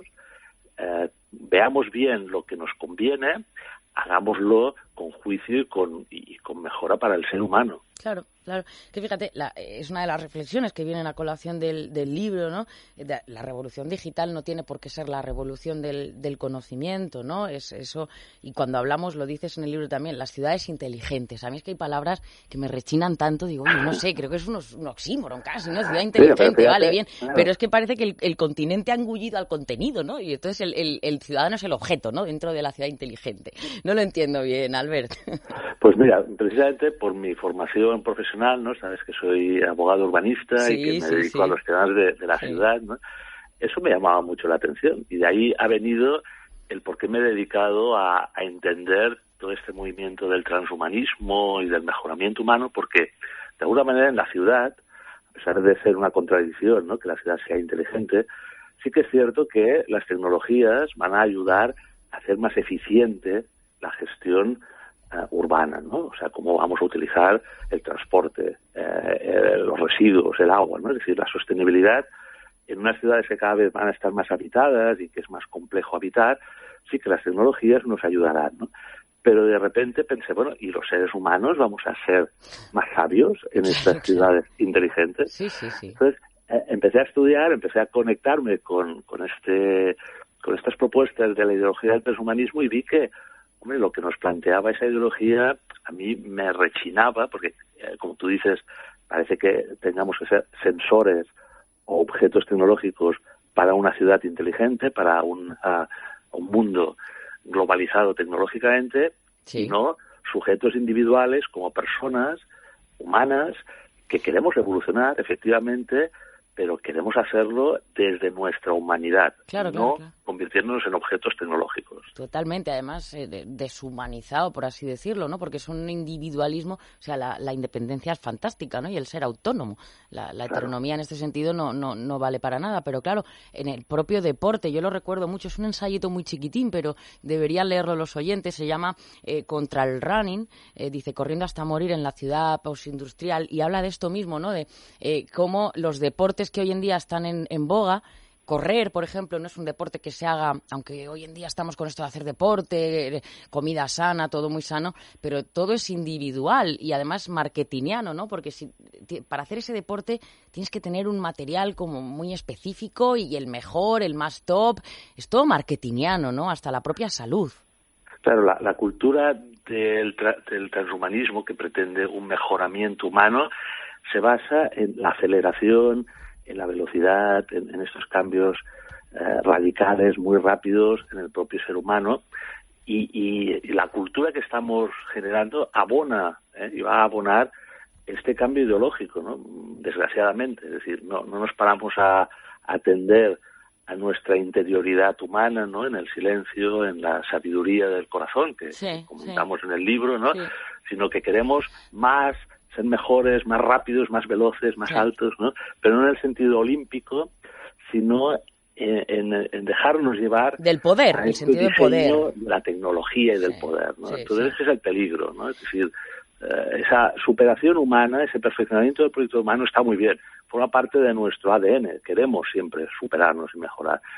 eh, veamos bien lo que nos conviene, hagámoslo con juicio y con, y con mejora para el ser humano. Claro, claro. Que fíjate, la, es una de las reflexiones que vienen a colación del, del libro, ¿no? De, la revolución digital no tiene por qué ser la revolución del, del conocimiento, ¿no? Es eso. Y cuando hablamos, lo dices en el libro también, las ciudades inteligentes. A mí es que hay palabras que me rechinan tanto, digo, oye, no sé, creo que es un, un oxímoron casi, ¿no? Ciudad inteligente, sí, fíjate, vale, bien. claro. Pero es que parece que el, el continente ha engullido al contenido, ¿no? Y entonces el, el, el ciudadano es el objeto, ¿no? Dentro de la ciudad inteligente. No lo entiendo bien, Albert. Pues mira, precisamente por mi formación profesional, ¿no? Sabes que soy abogado urbanista Sí, y que me sí, dedico sí. a los temas de, de la Sí. ciudad, ¿no? Eso me llamaba mucho la atención y de ahí ha venido el por qué me he dedicado a, a entender todo este movimiento del transhumanismo y del mejoramiento humano, porque de alguna manera en la ciudad, a pesar de ser una contradicción, ¿no? Que la ciudad sea inteligente, sí que es cierto que las tecnologías van a ayudar a hacer más eficiente la gestión Uh, urbana, ¿no? O sea, cómo vamos a utilizar el transporte, eh, eh, los residuos, el agua, ¿no? Es decir, la sostenibilidad en unas ciudades que cada vez van a estar más habitadas y que es más complejo habitar, sí que las tecnologías nos ayudarán, ¿no? Pero de repente pensé, bueno, ¿y los seres humanos vamos a ser más sabios en estas ciudades inteligentes? Sí, sí, sí. Entonces, eh, empecé a estudiar, empecé a conectarme con, con este, con estas propuestas de la ideología del transhumanismo y vi que hombre, lo que nos planteaba esa ideología a mí me rechinaba, porque, eh, como tú dices, parece que tengamos que ser sensores o objetos tecnológicos para una ciudad inteligente, para un, uh, un mundo globalizado tecnológicamente, Sí. y no sujetos individuales como personas humanas que queremos evolucionar, efectivamente, pero queremos hacerlo desde nuestra humanidad, Claro, no claro, claro. convirtiéndonos en objetos tecnológicos. Totalmente, además eh, de- deshumanizado, por así decirlo, ¿no? Porque es un individualismo, o sea, la, la independencia es fantástica, ¿no? Y el ser autónomo. La, la heteronomía en este sentido no, no, no vale para nada, pero claro, en el propio deporte, yo lo recuerdo mucho, es un ensayito muy chiquitín, pero deberían leerlo los oyentes, se llama eh, Contra el Running, eh, dice, corriendo hasta morir en la ciudad postindustrial, y habla de esto mismo, ¿no? De eh, cómo los deportes que hoy en día están en, en boga, correr, por ejemplo, no es un deporte que se haga, aunque hoy en día estamos con esto de hacer deporte, comida sana, todo muy sano, pero todo es individual y además marketingiano, ¿no? Porque si, para hacer ese deporte tienes que tener un material como muy específico y el mejor, el más top, es todo marketingiano, ¿no? Hasta la propia salud. Claro, la, la cultura del, tra- del transhumanismo que pretende un mejoramiento humano se basa en la aceleración, en la velocidad, en, en estos cambios eh, radicales, muy rápidos en el propio ser humano, y, y, y la cultura que estamos generando abona ¿eh? y va a abonar este cambio ideológico, ¿no? Desgraciadamente, es decir, no, no nos paramos a, a atender a nuestra interioridad humana, ¿no? En el silencio, en la sabiduría del corazón, que, Sí, que comentamos sí. en el libro, ¿no? Sí. Sino que queremos más, ser mejores, más rápidos, más veloces, más Sí. altos, ¿no? Pero no en el sentido olímpico, sino en, en, en dejarnos llevar Del poder, a el este sentido de poder. diseño de la tecnología y del Sí, poder, ¿no? sí, Entonces sí. ese es el peligro, ¿no? Es decir, eh, esa superación humana, ese perfeccionamiento del proyecto humano está muy bien, forma parte de nuestro A D N, queremos siempre superarnos y mejorar,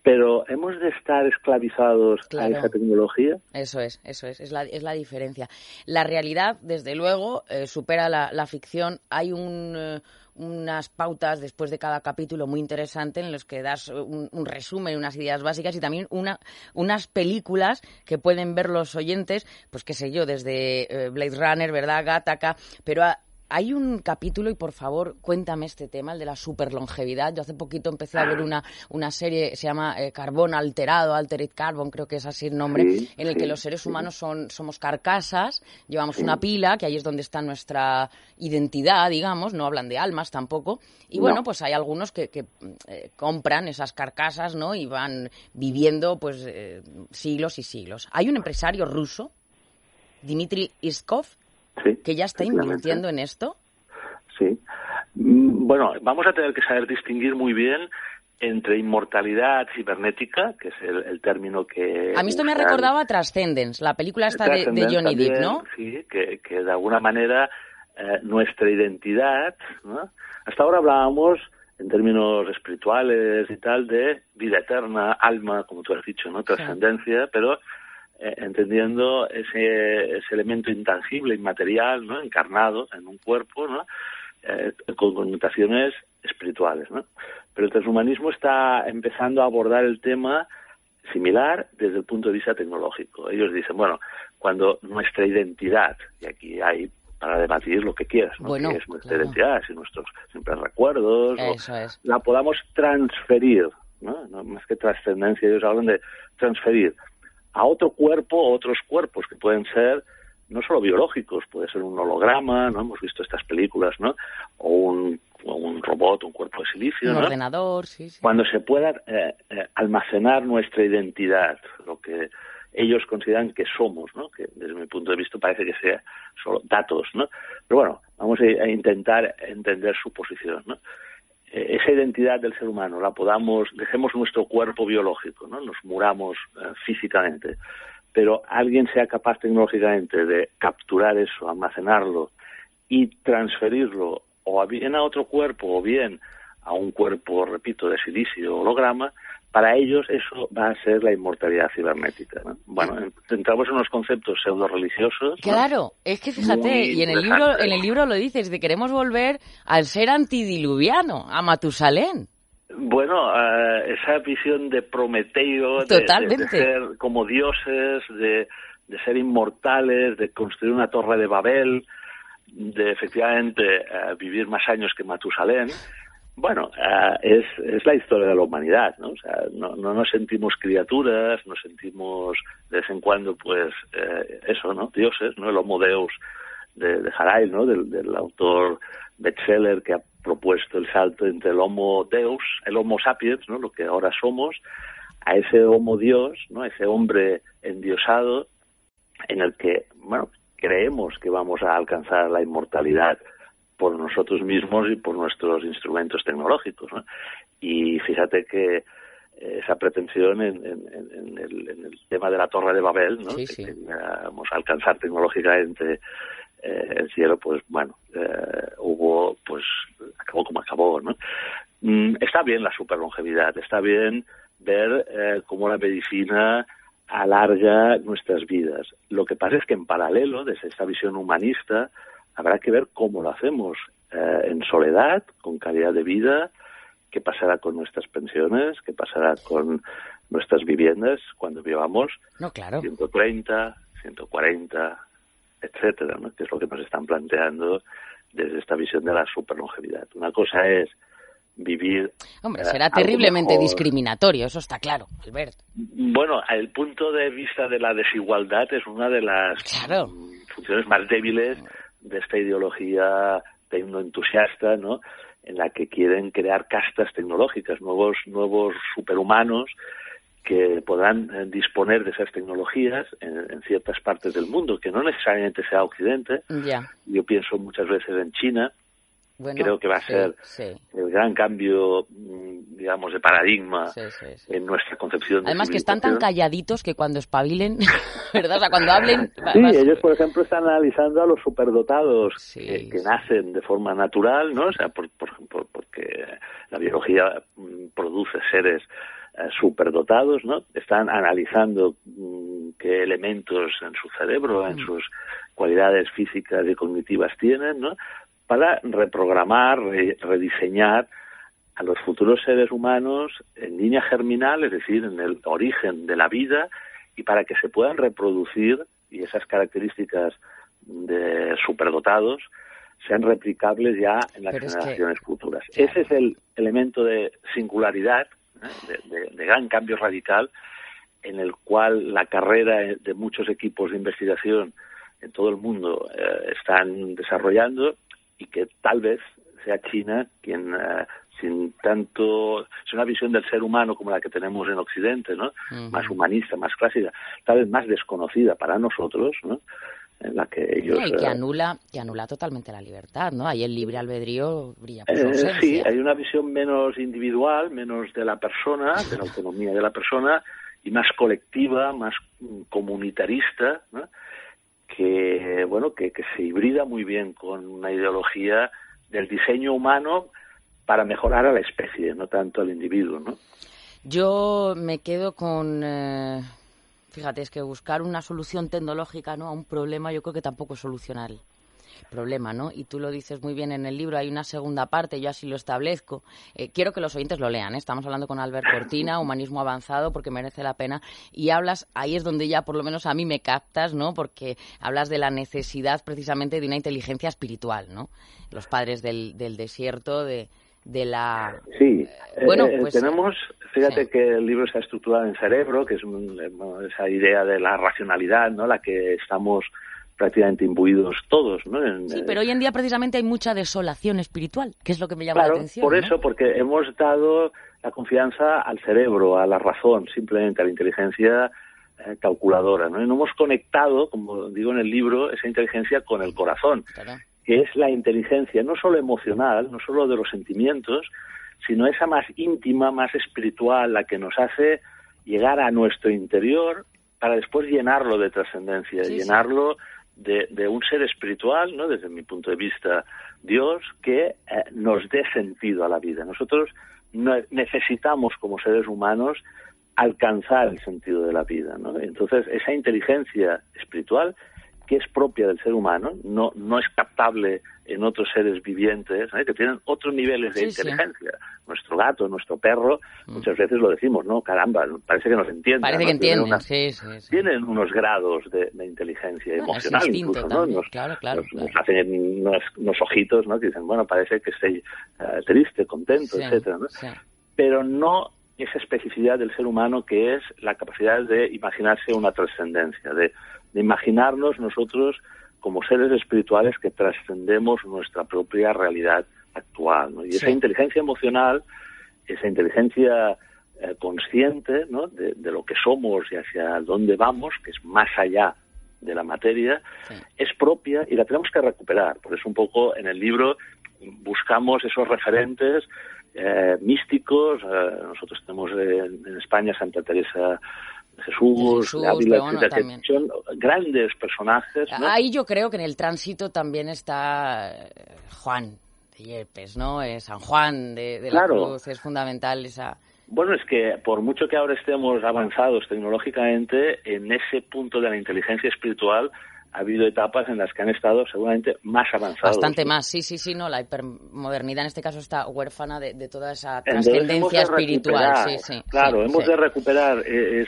pero ¿hemos de estar esclavizados Claro. a esa tecnología? Eso es, eso es, es la, es la diferencia. La realidad, desde luego, eh, supera la, la ficción. Hay un, eh, unas pautas después de cada capítulo muy interesante en los que das un, un resumen, unas ideas básicas y también una, unas películas que pueden ver los oyentes, pues qué sé yo, desde eh, Blade Runner, ¿verdad? Gattaca, pero a, hay un capítulo, y por favor, cuéntame este tema, el de la superlongevidad. Yo hace poquito empecé a ver una, una serie, se llama eh, Carbón Alterado, Altered Carbon, creo que es así el nombre, Sí, en el sí, que los seres sí. humanos son somos carcasas, llevamos Sí. una pila, que ahí es donde está nuestra identidad, digamos, no hablan de almas tampoco. Y bueno, No. pues hay algunos que, que eh, compran esas carcasas, ¿no? Y van viviendo, pues, eh, siglos y siglos. Hay un empresario ruso, Dmitry Iskov, Sí, que ya está efectivamente. invirtiendo en esto. Sí. Mm, Bueno, vamos a tener que saber distinguir muy bien entre inmortalidad cibernética, que es el, el término que... A mí esto me usan- recordaba a Transcendence, la película esta de, de Transcendence Johnny Depp, también, ¿no? Sí, que, que de alguna manera eh, nuestra identidad, ¿no? Hasta ahora hablábamos en términos espirituales y tal de vida eterna, alma, como tú has dicho, ¿no? Trascendencia, pero eh, entendiendo ese, ese elemento intangible, inmaterial, ¿no? Encarnado en un cuerpo, ¿no? Eh, con connotaciones espirituales, ¿no? Pero el transhumanismo está empezando a abordar el tema similar desde el punto de vista tecnológico. Ellos dicen, bueno, cuando nuestra identidad, y aquí hay para debatir lo que quieras, ¿no? Bueno, que es nuestra claro. identidad, si nuestros simples recuerdos, Eso o es. la podamos transferir, ¿no? No, más que trascendencia, ellos hablan de transferir a otro cuerpo o otros cuerpos que pueden ser no solo biológicos, puede ser un holograma, ¿no? Hemos visto estas películas, ¿no? O un, o un robot, un cuerpo de silicio, Un ¿no? ordenador, sí, sí. Cuando se pueda eh, eh, almacenar nuestra identidad, lo que ellos consideran que somos, ¿no? Que desde mi punto de vista parece que sea solo datos, ¿no? Pero bueno, vamos a, a intentar entender su posición, ¿no? Eh, esa identidad del ser humano la podamos, dejemos nuestro cuerpo biológico, ¿no? Nos muramos eh, físicamente, pero alguien sea capaz tecnológicamente de capturar eso, almacenarlo y transferirlo o bien a otro cuerpo o bien a un cuerpo, repito, de silicio o holograma, para ellos eso va a ser la inmortalidad cibernética, ¿no? Bueno, entramos en unos conceptos pseudo-religiosos, ¿no? Claro, es que fíjate, Muy y en el libro interesante. en el libro lo dices, de queremos volver al ser antidiluviano, a Matusalén. Bueno, eh, esa visión de Prometeo, de, de- Totalmente. de ser como dioses, de, de ser inmortales, de construir una torre de Babel, de efectivamente eh, vivir más años que Matusalén, bueno, eh, es, es la historia de la humanidad, ¿no? O sea, no, no nos sentimos criaturas, nos sentimos de vez en cuando, pues, eh, eso, ¿no? Dioses, ¿no? El Homo Deus de, de Harari, ¿no? Del, del autor bestseller que ha propuesto el salto entre el Homo Deus, el Homo Sapiens, ¿no? Lo que ahora somos, a ese Homo Dios, ¿no? Ese hombre endiosado en el que, bueno, creemos que vamos a alcanzar la inmortalidad por nosotros mismos y por nuestros instrumentos tecnológicos, ¿no? Y fíjate que esa pretensión en, en, en, el, en el tema de la Torre de Babel, ¿no? Sí, Que sí. queríamos alcanzar tecnológicamente eh, el cielo, pues bueno, eh, hubo, pues acabó como acabó, ¿no? Mm, está bien la superlongevidad, está bien ver eh, cómo la medicina alarga nuestras vidas. Lo que pasa es que en paralelo, desde esta visión humanista, habrá que ver cómo lo hacemos, eh, en soledad, con calidad de vida, qué pasará con nuestras pensiones, qué pasará con nuestras viviendas cuando vivamos No, claro. ciento treinta, ciento cuarenta, etcétera, ¿no? Que es lo que nos están planteando desde esta visión de la superlongevidad. Una cosa es vivir... Hombre, eh, será algo terriblemente mejor. discriminatorio, eso está claro, Albert. Bueno, el punto de vista de la desigualdad es una de las Claro. mm, funciones más débiles de esta ideología tecnoentusiasta, ¿no? En la que quieren crear castas tecnológicas, nuevos nuevos superhumanos que podrán eh, disponer de esas tecnologías en, en ciertas partes del mundo, que no necesariamente sea Occidente. Ya. Yo pienso muchas veces en China. Bueno, Creo que va a sí, ser sí. el gran cambio, mm, digamos, de paradigma Sí, sí, sí. en nuestra concepción de Además que están tan civilización. calladitos que cuando espabilen, ¿verdad? O sea, cuando hablen... va- Sí, vas- ellos, por ejemplo, están analizando a los superdotados Sí, que, que sí. nacen de forma natural, ¿no? O sea, por, por, por- porque la biología mm, produce seres eh, superdotados, ¿no? Están analizando mmm, qué elementos en su cerebro, en sus cualidades físicas y cognitivas tienen, ¿no? Para reprogramar, re- rediseñar a los futuros seres humanos en línea germinal, es decir, en el origen de la vida, y para que se puedan reproducir y esas características de superdotados sean replicables ya en las Pero es generaciones que... futuras. Claro. Ese es el elemento de singularidad, ¿eh? de, de, de gran cambio radical, en el cual la carrera de muchos equipos de investigación en todo el mundo eh, están desarrollando, y que tal vez sea China quien, eh, sin tanto, es una visión del ser humano como la que tenemos en Occidente, ¿no? Uh-huh. Más humanista, más clásica, tal vez más desconocida para nosotros, ¿no? En la que ellos... No, y que eh, anula, que anula totalmente la libertad, ¿no? Ahí el libre albedrío brilla por eh, su ausencia. Sí, hay una visión menos individual, menos de la persona, de la autonomía de la persona, y más colectiva, más comunitarista, ¿no? que bueno que, que se hibrida muy bien con una ideología del diseño humano para mejorar a la especie, no tanto al individuo, ¿no? Yo me quedo con... Eh... Fíjate, es que buscar una solución tecnológica, ¿no?, a un problema, yo creo que tampoco es solucionar el problema, ¿no? Y tú lo dices muy bien en el libro, hay una segunda parte, yo así lo establezco. Eh, quiero que los oyentes lo lean, ¿eh? Estamos hablando con Albert Cortina, Humanismo Avanzado, porque merece la pena. Y hablas, ahí es donde ya por lo menos a mí me captas, ¿no? Porque hablas de la necesidad precisamente de una inteligencia espiritual, ¿no? Los padres del, del desierto, de... de la... Sí, bueno, eh, pues, tenemos, fíjate sí. que el libro está estructurado en cerebro, que es un, esa idea de la racionalidad, ¿no? La que estamos prácticamente imbuidos todos, ¿no? En, sí, pero hoy en día precisamente hay mucha desolación espiritual, que es lo que me llama claro, la atención. Por ¿no? eso, porque hemos dado la confianza al cerebro, a la razón, simplemente a la inteligencia eh, calculadora, ¿no? Y no hemos conectado, como digo en el libro, esa inteligencia con el corazón. Claro. Que es la inteligencia no solo emocional, no solo de los sentimientos, sino esa más íntima, más espiritual, la que nos hace llegar a nuestro interior para después llenarlo de trascendencia, sí, llenarlo sí. de, de un ser espiritual, ¿no? Desde mi punto de vista, Dios, que eh, nos dé sentido a la vida. Nosotros no, necesitamos, como seres humanos, alcanzar el sentido de la vida, ¿no? Entonces, esa inteligencia espiritual que es propia del ser humano, no no es captable en otros seres vivientes, ¿eh? que tienen otros niveles de sí, inteligencia. Sí. Nuestro gato, nuestro perro, mm. muchas veces lo decimos, ¿no? Caramba, parece que nos entienden. Parece ¿no? que entienden, tienen, una, sí, sí, sí. tienen unos grados de, de inteligencia bueno, emocional, es instinto, incluso, ¿no? Nos, claro, claro, nos, claro. nos hacen unos, unos ojitos, ¿no? Que dicen, bueno, parece que estoy uh, triste, contento, sí, etcétera, ¿no? Sí. Pero no esa especificidad del ser humano que es la capacidad de imaginarse una trascendencia, de, de imaginarnos nosotros como seres espirituales que trascendemos nuestra propia realidad actual, ¿no? Y sí. esa inteligencia emocional, esa inteligencia eh, consciente, ¿no? de, de lo que somos y hacia dónde vamos, que es más allá de la materia, sí. es propia y la tenemos que recuperar. Por eso un poco en el libro buscamos esos referentes eh, místicos. Eh, nosotros tenemos en, en España Santa Teresa Jesús, Jesús Ávila, bueno, etcétera, que son grandes personajes, ¿no? Ahí yo creo que en el tránsito también está Juan de Yepes, ¿no? Eh, San Juan de, de la claro. Cruz, es fundamental esa... Bueno, es que por mucho que ahora estemos avanzados tecnológicamente, en ese punto de la inteligencia espiritual ha habido etapas en las que han estado seguramente más avanzados. Bastante ¿no? más, sí, sí, sí, no, la hipermodernidad en este caso está huérfana de, de toda esa trascendencia espiritual. Sí, sí, claro, sí, hemos sí. de recuperar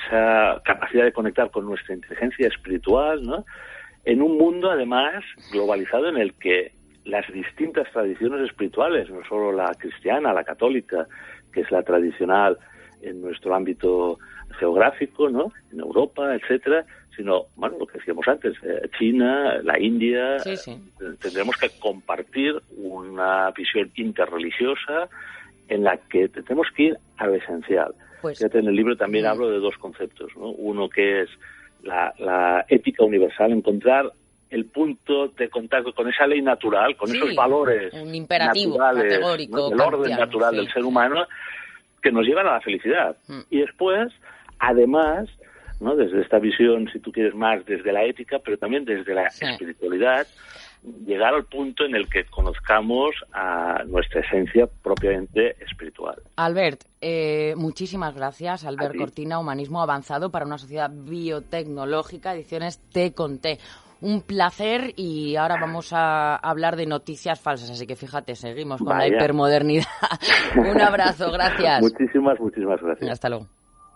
esa capacidad de conectar con nuestra inteligencia espiritual, ¿no? En un mundo, además, globalizado en el que las distintas tradiciones espirituales, no solo la cristiana, la católica, que es la tradicional en nuestro ámbito geográfico, ¿no? En Europa, etcétera, sino, bueno, lo que decíamos antes, eh, China, la India, sí, sí. Eh, tendremos que compartir una visión interreligiosa en la que tenemos que ir a lo esencial. Pues, Fíjate, en el libro también mm. hablo de dos conceptos, ¿no? Uno que es la, la ética universal, encontrar el punto de contacto con esa ley natural, con sí, esos valores un imperativo naturales, categórico, ¿no? El orden natural sí. del ser humano que nos llevan a la felicidad. Mm. Y después, además, ¿no? Desde esta visión, si tú quieres más, desde la ética, pero también desde la sí. espiritualidad, llegar al punto en el que conozcamos a nuestra esencia propiamente espiritual. Albert, eh, muchísimas gracias. Albert Cortina, Humanismo Avanzado para una Sociedad Biotecnológica, ediciones T con T. Un placer, y ahora vamos a hablar de noticias falsas, así que fíjate, seguimos con Vaya. la hipermodernidad. Un abrazo, gracias. Muchísimas, muchísimas gracias. Hasta luego.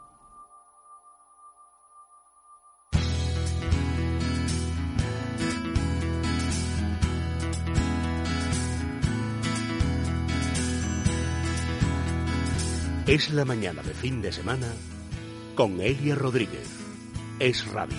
Es la mañana de fin de semana con Elia Rodríguez. Es Radio.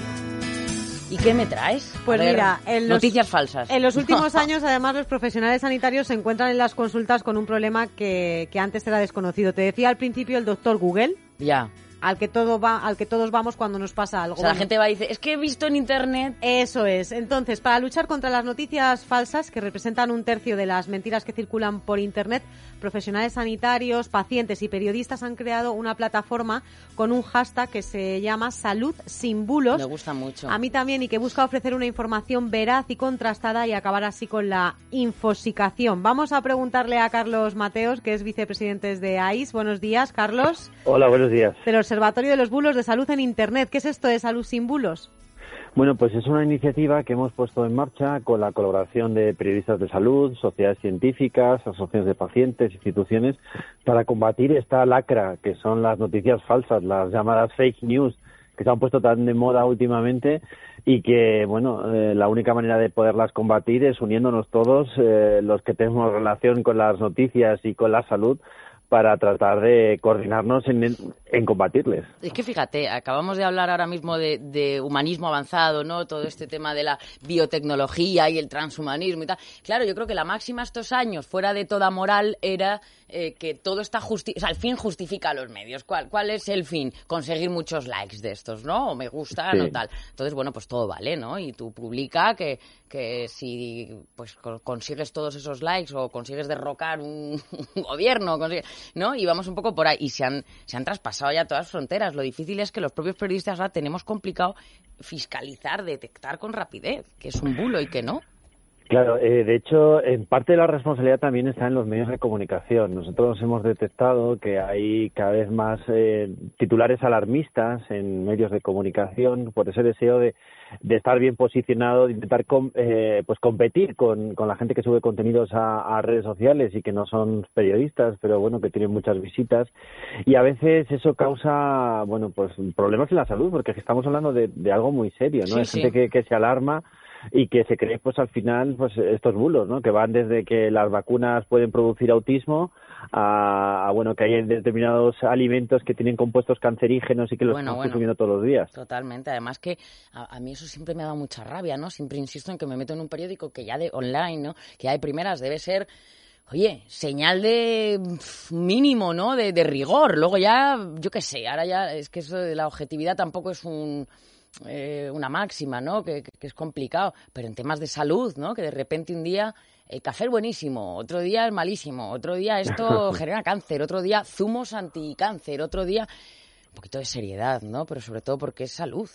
¿Y qué me traes? Pues ver, mira, en los, noticias falsas. En los últimos años, además, los profesionales sanitarios se encuentran en las consultas con un problema que, que antes era desconocido. Te decía al principio el doctor Google. Ya. Al que todo va, al que todos vamos cuando nos pasa algo. O sea, bueno, la gente va y dice, es que he visto en internet. Eso es. Entonces, para luchar contra las noticias falsas, que representan un tercio de las mentiras que circulan por internet, profesionales sanitarios, pacientes y periodistas han creado una plataforma con un hashtag que se llama Salud sin bulos. Me gusta mucho. A mí también, y que busca ofrecer una información veraz y contrastada y acabar así con la infosicación. Vamos a preguntarle a Carlos Mateos, que es vicepresidente de A I S. Buenos días, Carlos. Hola, buenos días. Del Observatorio de los Bulos de Salud en Internet. ¿Qué es esto de Salud sin bulos? Bueno, pues es una iniciativa que hemos puesto en marcha con la colaboración de periodistas de salud, sociedades científicas, asociaciones de pacientes, instituciones, para combatir esta lacra que son las noticias falsas, las llamadas fake news, que se han puesto tan de moda últimamente y que, bueno, eh, la única manera de poderlas combatir es uniéndonos todos, eh, los que tenemos relación con las noticias y con la salud, para tratar de coordinarnos en, en combatirles. Es que fíjate, acabamos de hablar ahora mismo de, de humanismo avanzado, ¿no? Todo este tema de la biotecnología y el transhumanismo y tal. Claro, yo creo que la máxima estos años, fuera de toda moral, era eh, que todo está justi- o sea, el fin justifica los medios. ¿Cuál, ¿Cuál es el fin? Conseguir muchos likes de estos, ¿no? O me gustan, sí, o tal. Entonces, bueno, pues todo vale, ¿no? Y tú publica que, que si pues consigues todos esos likes o consigues derrocar un, un gobierno, consigues, ¿no? Y vamos un poco por ahí. Y se han, se han traspasado ya todas las fronteras. Lo difícil es que los propios periodistas ahora tenemos complicado fiscalizar, detectar con rapidez que es un bulo y que no. Claro, eh, de hecho, en parte de la responsabilidad también está en los medios de comunicación. Nosotros hemos detectado que hay cada vez más eh, titulares alarmistas en medios de comunicación por ese deseo de, de estar bien posicionado, de intentar com, eh, pues competir con, con la gente que sube contenidos a, a redes sociales y que no son periodistas, pero bueno, que tienen muchas visitas. Y a veces eso causa, bueno, pues problemas en la salud, porque estamos hablando de, de algo muy serio, ¿no? Sí, hay sí. gente que, que se alarma y que se cree, pues al final, pues estos bulos, ¿no? Que van desde que las vacunas pueden producir autismo a, a bueno, que hay determinados alimentos que tienen compuestos cancerígenos y que los Bueno, estamos bueno. consumiendo todos los días. Totalmente. Además que a, a mí eso siempre me ha dado mucha rabia, ¿no? Siempre insisto en que me meto en un periódico que ya de online, ¿no? Que ya de primeras debe ser, oye, señal de pf, mínimo, ¿no? De, de rigor. Luego ya, yo qué sé, ahora ya es que eso de la objetividad tampoco es un... Eh, una máxima, ¿no? Que, que, que es complicado, pero en temas de salud, ¿no? Que de repente un día el café es buenísimo, otro día es malísimo, otro día esto genera cáncer, otro día zumos anticáncer, otro día un poquito de seriedad, ¿no? Pero sobre todo porque es salud.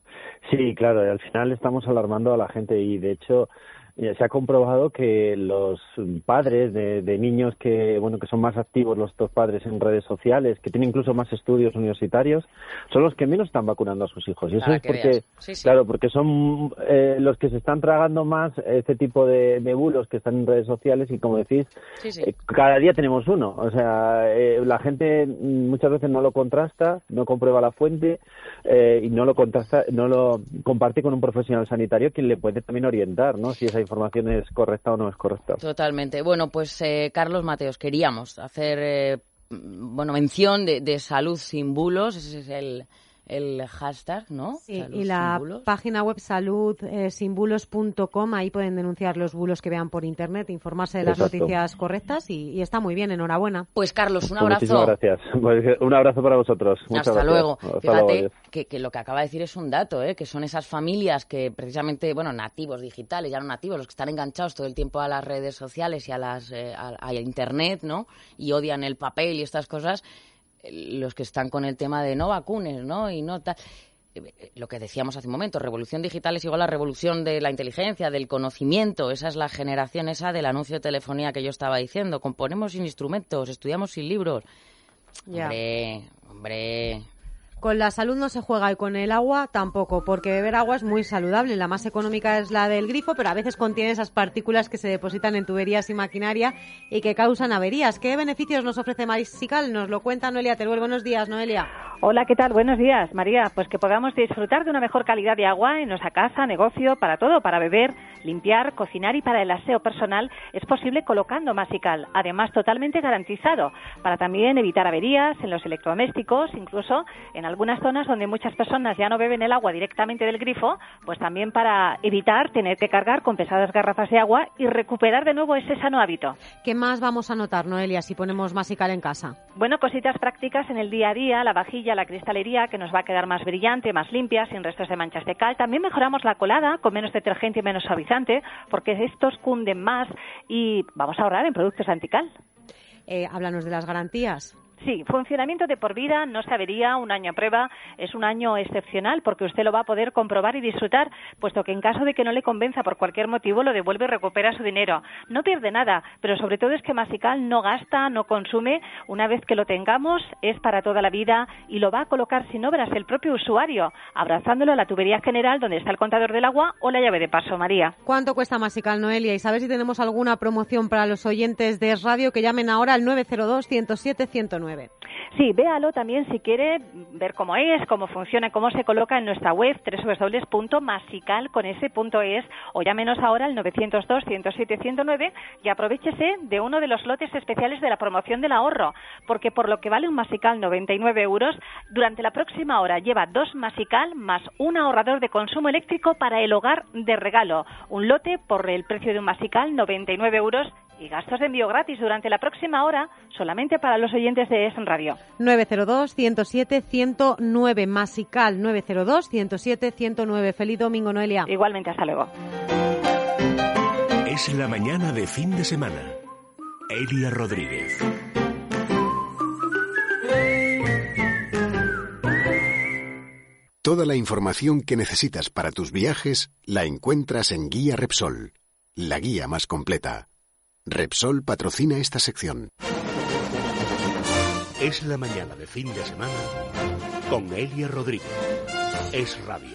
Sí, claro, al final estamos alarmando a la gente y de hecho se ha comprobado que los padres de, de niños que bueno que son más activos, los dos padres en redes sociales, que tienen incluso más estudios universitarios, son los que menos están vacunando a sus hijos. Y eso ah, es porque, sí, sí. claro, porque son eh, los que se están tragando más este tipo de, de bulos que están en redes sociales y, como decís, sí, sí. Eh, cada día tenemos uno. O sea, eh, la gente muchas veces no lo contrasta, no comprueba la fuente eh, y no lo contrasta, no lo comparte con un profesional sanitario quien le puede también orientar, ¿no? Si esa información es correcta o no es correcta. Totalmente. Bueno, pues eh, Carlos Mateos, queríamos hacer eh, bueno mención de, de salud sin bulos, ese es el, el hashtag, ¿no? Sí, Salud y la sin bulos. página web salud sin bulos punto com, ahí pueden denunciar los bulos que vean por internet, informarse de las Exacto. noticias correctas y, y está muy bien, enhorabuena. Pues Carlos, un Pues abrazo. muchísimas gracias. Pues, un abrazo para vosotros. Muchas Hasta gracias. luego. Hasta Fíjate luego. que, que lo que acaba de decir es un dato, ¿eh? Que son esas familias que precisamente, bueno, nativos digitales, ya no nativos, los que están enganchados todo el tiempo a las redes sociales y a las eh, a, a internet, ¿no? Y odian el papel y estas cosas, los que están con el tema de no vacunes, ¿no? Y no tal. lo que decíamos hace un momento, revolución digital es igual a revolución de la inteligencia, del conocimiento. Esa es la generación esa del anuncio de telefonía que yo estaba diciendo. Componemos sin instrumentos, estudiamos sin libros. Ya. Hombre, hombre... Con la salud no se juega y con el agua tampoco, porque beber agua es muy saludable. La más económica es la del grifo, pero a veces contiene esas partículas que se depositan en tuberías y maquinaria y que causan averías. ¿Qué beneficios nos ofrece Masical? Nos lo cuenta Noelia Teruel. Buenos días, Noelia. Hola, ¿qué tal? Buenos días, María. Pues que podamos disfrutar de una mejor calidad de agua en nuestra casa, negocio, para todo, para beber, limpiar, cocinar y para el aseo personal es posible colocando Masical, además totalmente garantizado, para también evitar averías en los electrodomésticos, incluso en algunas zonas donde muchas personas ya no beben el agua directamente del grifo, pues también para evitar tener que cargar con pesadas garrafas de agua y recuperar de nuevo ese sano hábito. ¿Qué más vamos a notar, Noelia, si ponemos Masical en casa? Bueno, cositas prácticas en el día a día, la vajilla, la cristalería, que nos va a quedar más brillante, más limpia, sin restos de manchas de cal. También mejoramos la colada con menos detergente y menos suavizante, porque estos cunden más y vamos a ahorrar en productos antical. Eh, háblanos de las garantías. Sí, funcionamiento de por vida, no se avería, un año a prueba, es un año excepcional porque usted lo va a poder comprobar y disfrutar, puesto que en caso de que no le convenza por cualquier motivo, lo devuelve y recupera su dinero. No pierde nada, pero sobre todo es que Masical no gasta, no consume, una vez que lo tengamos es para toda la vida y lo va a colocar sin obras el propio usuario, abrazándolo a la tubería general donde está el contador del agua o la llave de paso, María. ¿Cuánto cuesta Masical, Noelia? Y sabes si tenemos alguna promoción para los oyentes de Radio que llamen ahora al nueve cero dos, ciento siete, ciento nueve. Sí, véalo también si quiere ver cómo es, cómo funciona, cómo se coloca en nuestra web doble u doble u doble u punto masical punto es o llámenos ahora al nueve cero dos, ciento siete, ciento nueve y aprovéchese de uno de los lotes especiales de la promoción del ahorro, porque por lo que vale un Masical noventa y nueve euros, durante la próxima hora lleva dos Masical más un ahorrador de consumo eléctrico para el hogar de regalo. Un lote por el precio de un Masical noventa y nueve euros y gastos de envío gratis durante la próxima hora solamente para los oyentes de Es Radio. nueve cero dos, ciento siete, ciento nueve, Masical nueve cero dos, ciento siete, ciento nueve. Feliz domingo, Noelia. Igualmente, hasta luego. Es la mañana de fin de semana. Elia Rodríguez. Toda la información que necesitas para tus viajes la encuentras en Guía Repsol, la guía más completa. Repsol patrocina esta sección. Es la mañana de fin de semana con Elia Rodríguez. Es Radio.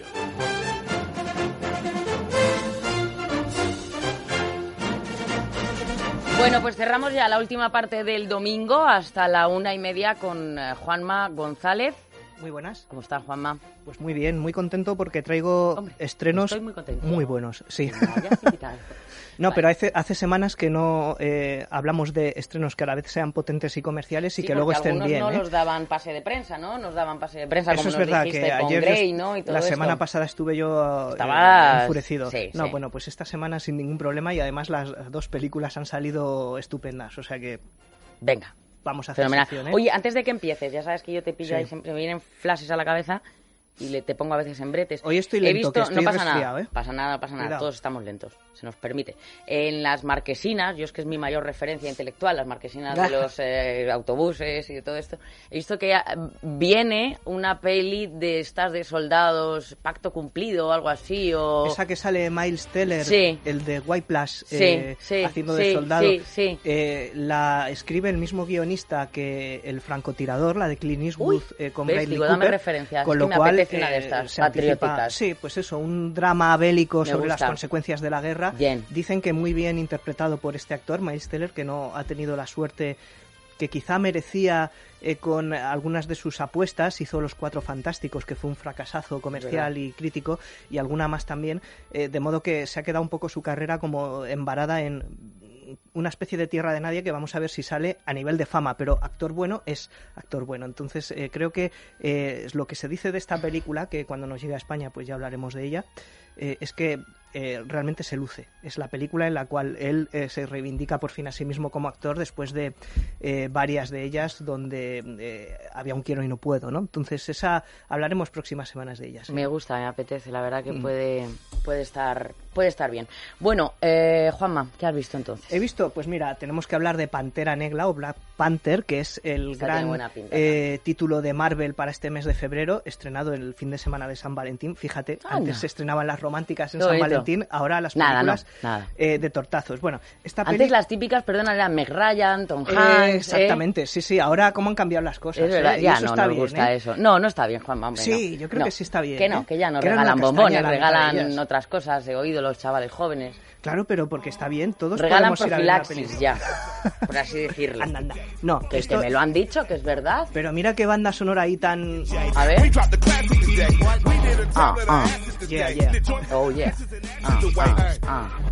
Bueno, pues cerramos ya la última parte del domingo hasta la una y media con Juanma González. Muy buenas. ¿Cómo estás, Juanma? Pues muy bien, muy contento porque traigo Hombre, estrenos estoy muy, contento. muy buenos. Sí. Vaya, no, vale. pero hace, hace semanas que no eh, hablamos de estrenos que a la vez sean potentes y comerciales y sí, que luego estén bien. No ¿eh? nos daban pase de prensa, ¿no? Nos daban pase de prensa, Eso como es nos verdad, dijiste, que con ayer Grey, ¿no? Y todo la esto. semana pasada estuve yo Estabas... eh, enfurecido. Sí, no, sí. bueno, pues esta semana sin ningún problema y además las dos películas han salido estupendas, o sea que... Venga. Vamos a hacer sección, ¿eh? Oye, antes de que empieces, ya sabes que yo te pillo sí. ahí, siempre me vienen flashes a la cabeza y le, te pongo a veces en bretes. Hoy estoy lento, He visto, que estoy no pasa resfriado, nada, ¿eh? pasa nada, pasa nada, Cuidado. Todos estamos lentos, se nos permite. En las marquesinas, yo es que es mi mayor referencia intelectual, las marquesinas de los eh, autobuses y de todo esto, he visto que ya viene una peli de estas de soldados, Pacto Cumplido o algo así, o... Esa que sale Miles Teller, sí. el de White Plus, sí, eh, sí, haciendo sí, de soldado, sí, sí. Eh, la escribe el mismo guionista que El francotirador, la de Clint Eastwood, eh, con ves, Bradley digo, Cooper, dame referencias, con es lo que me cual apetece una de eh, estas, se anticipa, patrióticas. sí, pues eso, un drama bélico Me sobre gusta. las consecuencias de la guerra. Bien. Dicen que muy bien interpretado por este actor, Miles Teller, que no ha tenido la suerte que quizá merecía eh, con algunas de sus apuestas. Hizo Los Cuatro Fantásticos, que fue un fracasazo comercial ¿verdad? Y crítico, y alguna más también, eh, de modo que se ha quedado un poco su carrera como embarada en una especie de tierra de nadie, que vamos a ver si sale a nivel de fama, pero actor bueno es actor bueno. Entonces eh, creo que eh, lo que se dice de esta película, que cuando nos llegue a España pues ya hablaremos de ella, eh, es que eh, realmente se luce. Es la película en la cual él eh, se reivindica por fin a sí mismo como actor después de eh, varias de ellas donde eh, había un quiero y no puedo, ¿no? Entonces esa hablaremos próximas semanas de ellas. ¿eh? Me gusta, me apetece, la verdad que Mm. puede, puede estar puede estar bien. Bueno, eh, Juanma, ¿qué has visto entonces? He visto, pues mira, tenemos que hablar de Pantera Negra o Black Panther, que es el Esta tiene gran buena pinta, eh, título de Marvel para este mes de febrero, estrenado el fin de semana de San Valentín. Fíjate, Anda. antes se estrenaban las románticas en Qué San bonito. Valentín, ahora las Nada, películas no, nada. eh, de tortazos. Bueno, esta Antes peli... las típicas, perdona, eran Meg Ryan, Tom Eh, Hanks... exactamente, ¿eh? sí, sí. Ahora cómo han cambiado las cosas. Es verdad, ¿eh? Y ya eso no está nos bien, gusta ¿eh? eso. No, no está bien, Juanma, hombre, Sí, no. yo creo No. que sí está bien. Que no, ¿eh? que ya no Que era una regalan castaña bombones, la mitad de regalan ellas. otras cosas de oído los chavales jóvenes. Claro, pero porque está bien, todos Regalan podemos ir a ver una profilaxis película. ya, por así decirlo. Anda, anda. No, Que, esto... que me lo han dicho, que es verdad. Pero mira qué banda sonora ahí tan... A ver. Ah, ah. Yeah, yeah. Oh, yeah. Ah, ah, ah.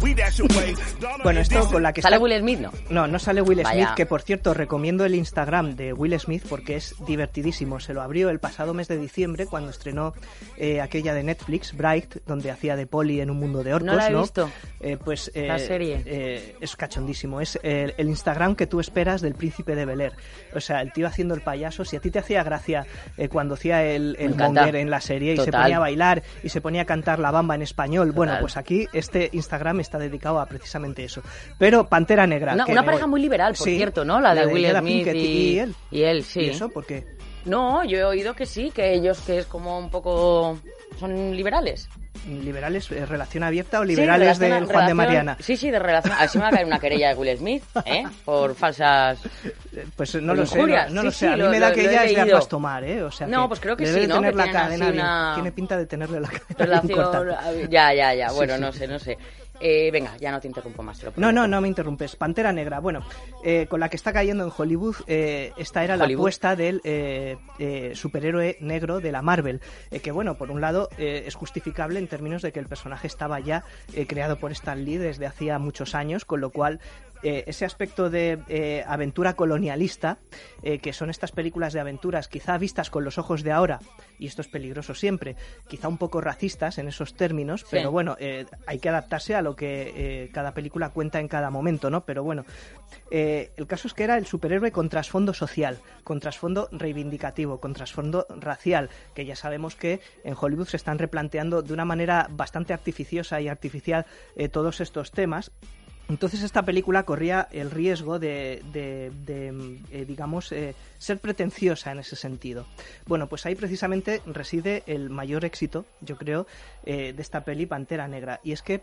Bueno, esto con la que ¿Sale está... Will Smith? No. No, no sale Will Vaya. Smith, que por cierto recomiendo el Instagram de Will Smith porque es divertidísimo. Se lo abrió el pasado mes de diciembre cuando estrenó eh, aquella de Netflix, Bright, donde hacía de Polly en un mundo de orcos. No la he visto. Eh, pues eh, La serie. eh, es cachondísimo. Es eh, el Instagram que tú esperas del Príncipe de Bel-Air. O sea, el tío haciendo el payaso. Si a ti te hacía gracia eh, cuando hacía el, Me el encanta. monger en la serie y se Total. ponía a bailar y se ponía a cantar la bamba en español, bueno, Total. pues aquí este Instagram está dedicado a precisamente eso. Pero Pantera Negra. Una, que una me pareja voy. muy liberal, por Sí, cierto, ¿no? La, de, Will Jada Smith Pinkett y, y él. y él, sí. ¿Y eso por qué? No, yo he oído que sí, que ellos que es como un poco... son liberales. ¿Liberales, eh, relación abierta o Sí, liberales relación- del Juan de relación- Mariana? Sí, sí, de relación. A ver si me va a caer una querella de Will Smith, ¿eh? Por falsas... Pues no por lo sé, injurias. no, no Sí, lo sé. sí, a mí lo- me da lo- que lo he ella es de leído. armas tomar, ¿eh? O sea, No, pues creo que debe sí, de ¿no? tener Que la tienen cadena así bien- una- Tiene pinta de tenerle la cadena bien Relación... cortada. Ya, ya, ya. Sí, Bueno, sí. no sé, no sé. Eh, venga, ya no te interrumpo más. te lo No, prometo. no, no me interrumpes. Pantera Negra. Bueno, eh, con la que está cayendo en Hollywood, eh, esta era la Hollywood. apuesta del eh, eh, superhéroe negro de la Marvel. Eh, que bueno, por un lado eh, es justificable en términos de que el personaje estaba ya eh, creado por Stan Lee desde hacía muchos años, con lo cual eh, ese aspecto de eh, aventura colonialista, eh, que son estas películas de aventuras quizá vistas con los ojos de ahora, y esto es peligroso siempre, quizá un poco racistas en esos términos, Sí. pero bueno, eh, hay que adaptarse a lo que eh, cada película cuenta en cada momento, ¿no? Pero bueno, eh, el caso es que era el superhéroe con trasfondo social, con trasfondo reivindicativo, con trasfondo racial, que ya sabemos que en Hollywood se están replanteando de una manera bastante artificiosa y artificial eh, todos estos temas. Entonces esta película corría el riesgo de, de, de, eh, digamos, eh, ser pretenciosa en ese sentido. Bueno, pues ahí precisamente reside el mayor éxito, yo creo, eh, de esta peli Pantera Negra. Y es que,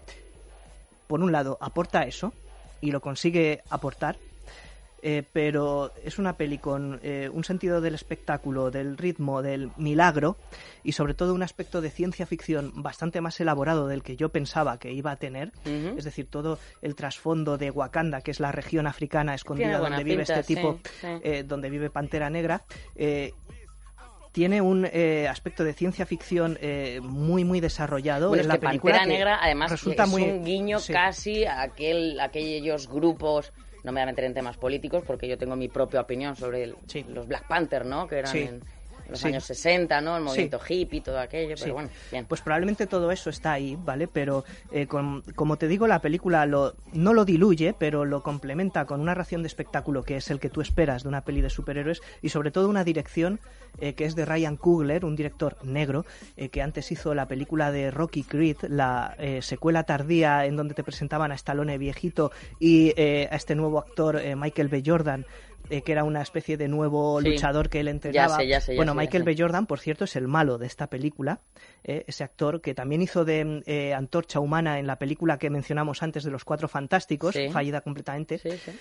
por un lado, aporta eso, y lo consigue aportar, eh, pero es una peli con eh, un sentido del espectáculo, del ritmo, del milagro y sobre todo un aspecto de ciencia ficción bastante más elaborado del que yo pensaba que iba a tener. Ujú. Es decir, todo el trasfondo de Wakanda, que es la región africana escondida Tiene buena donde vive pinta, este tipo, sí, sí. eh, donde vive Pantera Negra. Eh, tiene un eh, aspecto de ciencia ficción eh, muy muy desarrollado. Bueno, en es la que película Pantera que Negra, además, resulta es muy un guiño sí. casi a aquel, aquellos grupos... No me voy a meter en temas políticos porque yo tengo mi propia opinión sobre el- Sí. los Black Panther, ¿no? Que eran Sí. en los Sí. años sesenta, ¿no? El movimiento Sí. hippie y todo aquello, pero Sí. bueno, bien. Pues probablemente todo eso está ahí, ¿vale? Pero eh, con- como te digo, la película lo, no lo diluye, pero lo complementa con una ración de espectáculo que es el que tú esperas de una peli de superhéroes y sobre todo una dirección eh, que es de Ryan Coogler, un director negro eh, que antes hizo la película de Rocky Creed, la eh, secuela tardía en donde te presentaban a Stallone viejito y eh, a este nuevo actor eh, Michael B. Jordan, eh, que era una especie de nuevo Sí. luchador que él entrenaba. Ya sé, ya sé, ya bueno, sé, ya Michael sé. B. Jordan, por cierto, es el malo de esta película, eh, ese actor que también hizo de eh, Antorcha Humana en la película que mencionamos antes de Los Cuatro Fantásticos, Sí. fallida completamente, Sí, sí.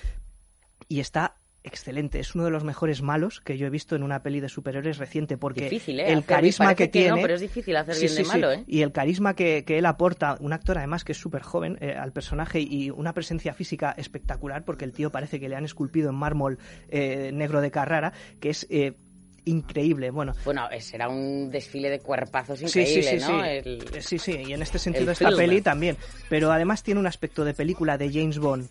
y está excelente. Es uno de los mejores malos que yo he visto en una peli de superhéroes reciente, porque Difícil, ¿eh? el Hacer- carisma parece que que tiene... no, pero es difícil hacer Sí, bien de sí, sí. malo, ¿eh? Y el carisma que, que él aporta, un actor además que es súper joven eh, al personaje y una presencia física espectacular, porque el tío parece que le han esculpido en mármol eh, negro de Carrara, que es... eh, increíble, bueno. Bueno, será un desfile de cuerpazos Sí, increíble, sí, sí, ¿no? sí. El- Sí, sí, y en este sentido el esta film. peli también. Pero además tiene un aspecto de película de James Bond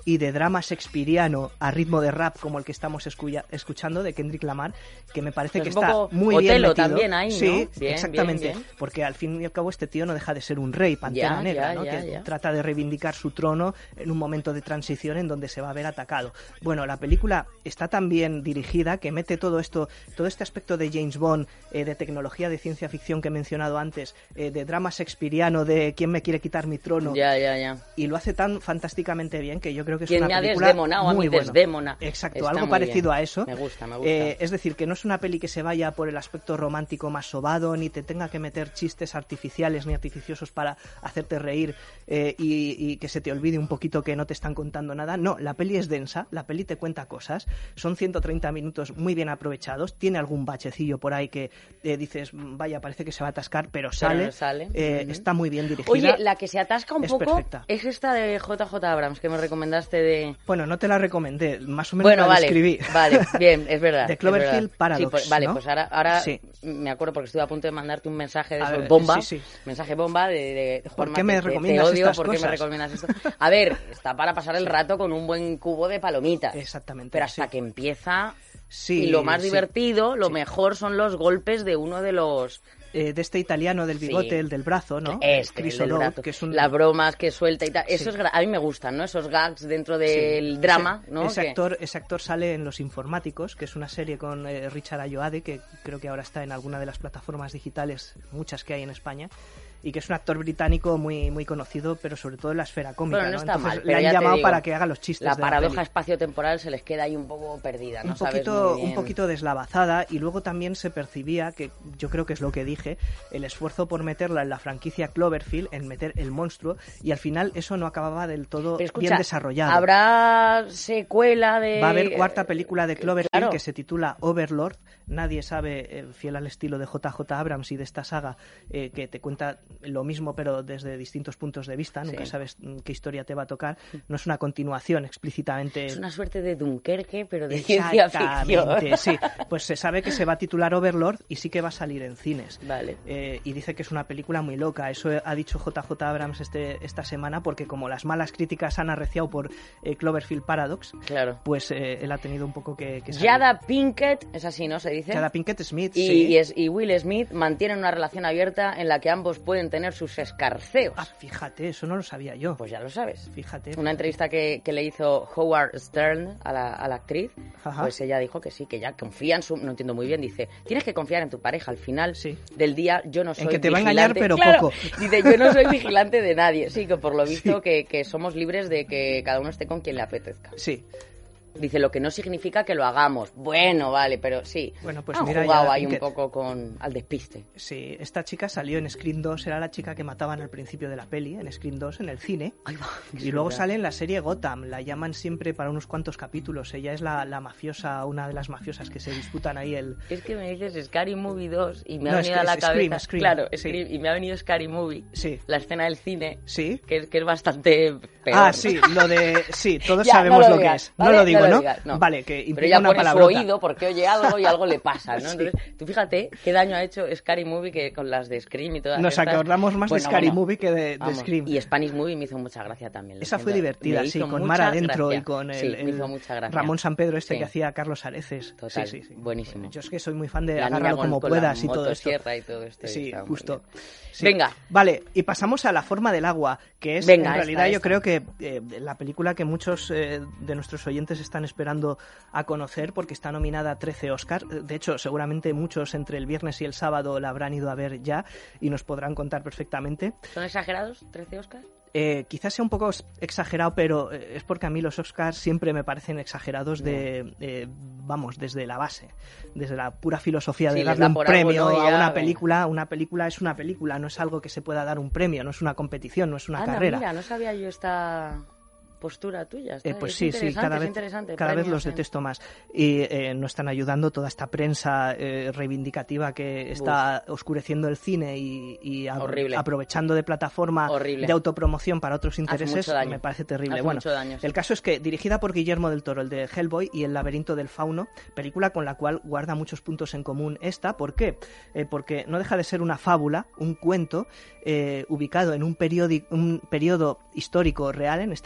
y de drama shakespeariano a ritmo de rap como el que estamos escuya, escuchando de Kendrick Lamar, que me parece pues que está muy Otelo bien metido. También ahí, ¿no? Sí, bien, exactamente, bien, bien. porque al fin y al cabo este tío no deja de ser un rey, Pantera ya, Negra, ya, ¿no? ya, que ya. trata de reivindicar su trono en un momento de transición en donde se va a ver atacado. Bueno, la película está tan bien dirigida que mete todo esto, todo este aspecto de James Bond, eh, de tecnología de ciencia ficción que he mencionado antes, eh, de drama shakespeariano, de quién me quiere quitar mi trono. Ya, ya, ya. Y lo hace tan fantásticamente bien que yo creo que es ¿Quién una me ha película desdemonado muy a mí buena. Desdémona? Exacto, Está algo muy parecido bien. a eso. Me gusta, me gusta. Eh, es decir, que no es una peli que se vaya por el aspecto romántico más sobado, ni te tenga que meter chistes artificiales ni artificiosos para hacerte reír eh, y, y que se te olvide un poquito que no te están contando nada. No, la peli es densa, la peli te cuenta cosas, son ciento treinta minutos muy bien aprovechados, tiene algún bachecillo por ahí que eh, dices, vaya, parece que se va a atascar, pero sale, Pero no sale. eh, Uh-huh. está muy bien dirigida. Oye, la que se atasca un es poco perfecta. es esta de J J Abrams que me recomendaste de... Bueno, no te la recomendé, más o menos Bueno, la vale, describí. vale, bien, es verdad. De es Cloverfield verdad. Paradox, Sí, pues, vale, ¿no? pues ahora, ahora Sí. me acuerdo porque estuve a punto de mandarte un mensaje de A esos ver, bomba, sí, sí. mensaje bomba de, de ¿Por Juanma, qué me te- te- recomiendas te odio, estas ¿por qué me cosas? recomiendas esto? A ver, está para pasar el rato con un buen cubo de palomitas. Exactamente. Pero hasta sí. que empieza... Sí, y lo más sí. divertido, lo Sí. mejor son los golpes de uno de los... Eh, de este italiano del bigote, Sí. el del brazo, ¿no? Este, Chris el del O'Dowd, brazo. que es un... Las bromas que suelta y tal. Sí. Eso es gra- a mí me gustan, ¿no? Esos gags dentro Sí. del drama, ese, ¿no? Ese Que- actor, ese actor sale en Los Informáticos, que es una serie con eh, Richard Ayoade, que creo que ahora está en alguna de las plataformas digitales, muchas que hay en España, y que es un actor británico muy muy conocido, pero sobre todo en la esfera cómica. Bueno, no ¿no? está Entonces mal, le pero han ya te llamado digo, para que haga los chistes La de paradoja peli. espaciotemporal se les queda ahí un poco perdida, ¿no? un sabes poquito, muy bien. un poquito deslavazada, y luego también se percibía, que yo creo que es lo que dije, el esfuerzo por meterla en la franquicia Cloverfield, en meter el monstruo, y al final eso no acababa del todo Pero escucha, bien desarrollado. ¿habrá secuela de...? Va a haber cuarta película de Cloverfield Claro. que se titula Overlord. Nadie sabe, eh, fiel al estilo de J J Abrams y de esta saga, eh, que te cuenta lo mismo pero desde distintos puntos de vista. Nunca Sí. sabes mm, qué historia te va a tocar. No es una continuación explícitamente. Es una suerte de Dunkerque, pero de ciencia Exactamente, ficción. sí. Pues se sabe que se va a titular Overlord y sí que va a salir en cines. Vale. Eh, y dice que es una película muy loca. Eso ha dicho J J Abrams este, esta semana, porque como las malas críticas han arreciado por eh, Cloverfield Paradox, Claro. pues eh, él ha tenido un poco que, que salir. Jada Pinkett, es así, ¿no? Se dice. Jada Pinkett Smith, y, sí. y, es, y Will Smith mantienen una relación abierta en la que ambos pueden tener sus escarceos. Ah, fíjate, eso no lo sabía yo. Pues ya lo sabes. Fíjate. Una entrevista que, que le hizo Howard Stern a la, a la actriz, Ajá. pues ella dijo que sí, que ya confía en su... No entiendo muy bien, dice, tienes que confiar en tu pareja. Al final Sí. del día yo no soy En que te va a engañar, vigilante. pero Claro, poco. dice, yo no soy vigilante de nadie. Sí, que por lo visto Sí. que, que somos libres de que cada uno esté con quien le apetezca. Sí. Dice, lo que no significa que lo hagamos. Bueno, vale, pero sí. Bueno, pues Han mira, jugado ya ahí un que- poco con al despiste. Sí, esta chica salió en Scream dos, era la chica que mataban al principio de la peli, en Scream dos, en el cine. Ay, va, es Y luego verdad. sale en la serie Gotham, la llaman siempre para unos cuantos capítulos. Ella es la, la mafiosa, una de las mafiosas que se disputan ahí el... Es que me dices Scary Movie dos y me ha No, es venido que a la es cabeza. Scream, Scream, claro, sí. Scream, y me ha venido Scary Movie. Sí. La escena del cine. Sí. Que, es- que es bastante peor. Ah, sí, lo de... Sí, todos Ya, sabemos no lo, lo que digas, es. ¿vale? No lo digo, No lo ¿no? digas, no. Vale, que Pero implica ella una pone su palabrota. oído porque oye algo y algo le pasa, ¿no? Sí. Entonces, tú fíjate qué daño ha hecho Scary Movie que con las de Scream y todas Nos estas. acordamos más de Bueno, Scary bueno, Movie que de, de vamos. Scream. Y Spanish Movie me hizo mucha gracia también. lo Esa fue siento. divertida, Me sí, hizo con mucha Mar adentro gracia. y con el, Sí, me el hizo mucha gracia. Ramón San Pedro este Sí. que hacía Carlos Areces. Total, Sí, sí, sí. buenísimo. Yo es que soy muy fan de La niña agárralo con- como con la puedas y todo esto. motosierra y todo esto, Sí, está muy justo. bien. Sí. Venga. Vale, y pasamos a La forma del agua, que es Venga, en esta, realidad yo esta. creo que eh, la película que muchos eh, de nuestros oyentes están esperando a conocer porque está nominada a trece Oscars. De hecho, seguramente muchos entre el viernes y el sábado la habrán ido a ver ya y nos podrán contar perfectamente. ¿Son exagerados? ¿trece Oscars? Eh, quizás sea un poco exagerado, pero eh, es porque a mí los Oscars siempre me parecen exagerados de, eh, vamos, desde la base, desde la pura filosofía de Sí, les darle da un por algo, premio ¿no? Y a ya, una venga. película. Una película es una película, no es algo que se pueda dar un premio, no es una competición, no es una Anda, carrera. mira, no sabía yo esta postura tuya. Está- Eh, pues es sí, sí, interesante, cada es vez, interesante. cada vez Premios los en- detesto más. Y eh, no están ayudando toda esta prensa eh, reivindicativa que está oscureciendo el cine y, y a- Horrible. aprovechando de plataforma Horrible. de autopromoción para otros Hace intereses, mucho daño. me parece terrible. Hace bueno, mucho daño, sí. el caso es que dirigida por Guillermo del Toro, el de Hellboy y El laberinto del fauno, película con la cual guarda muchos puntos en común esta. ¿Por qué? Eh, porque no deja de ser una fábula, un cuento eh, ubicado en un, periódico, un periodo histórico real, en este caso la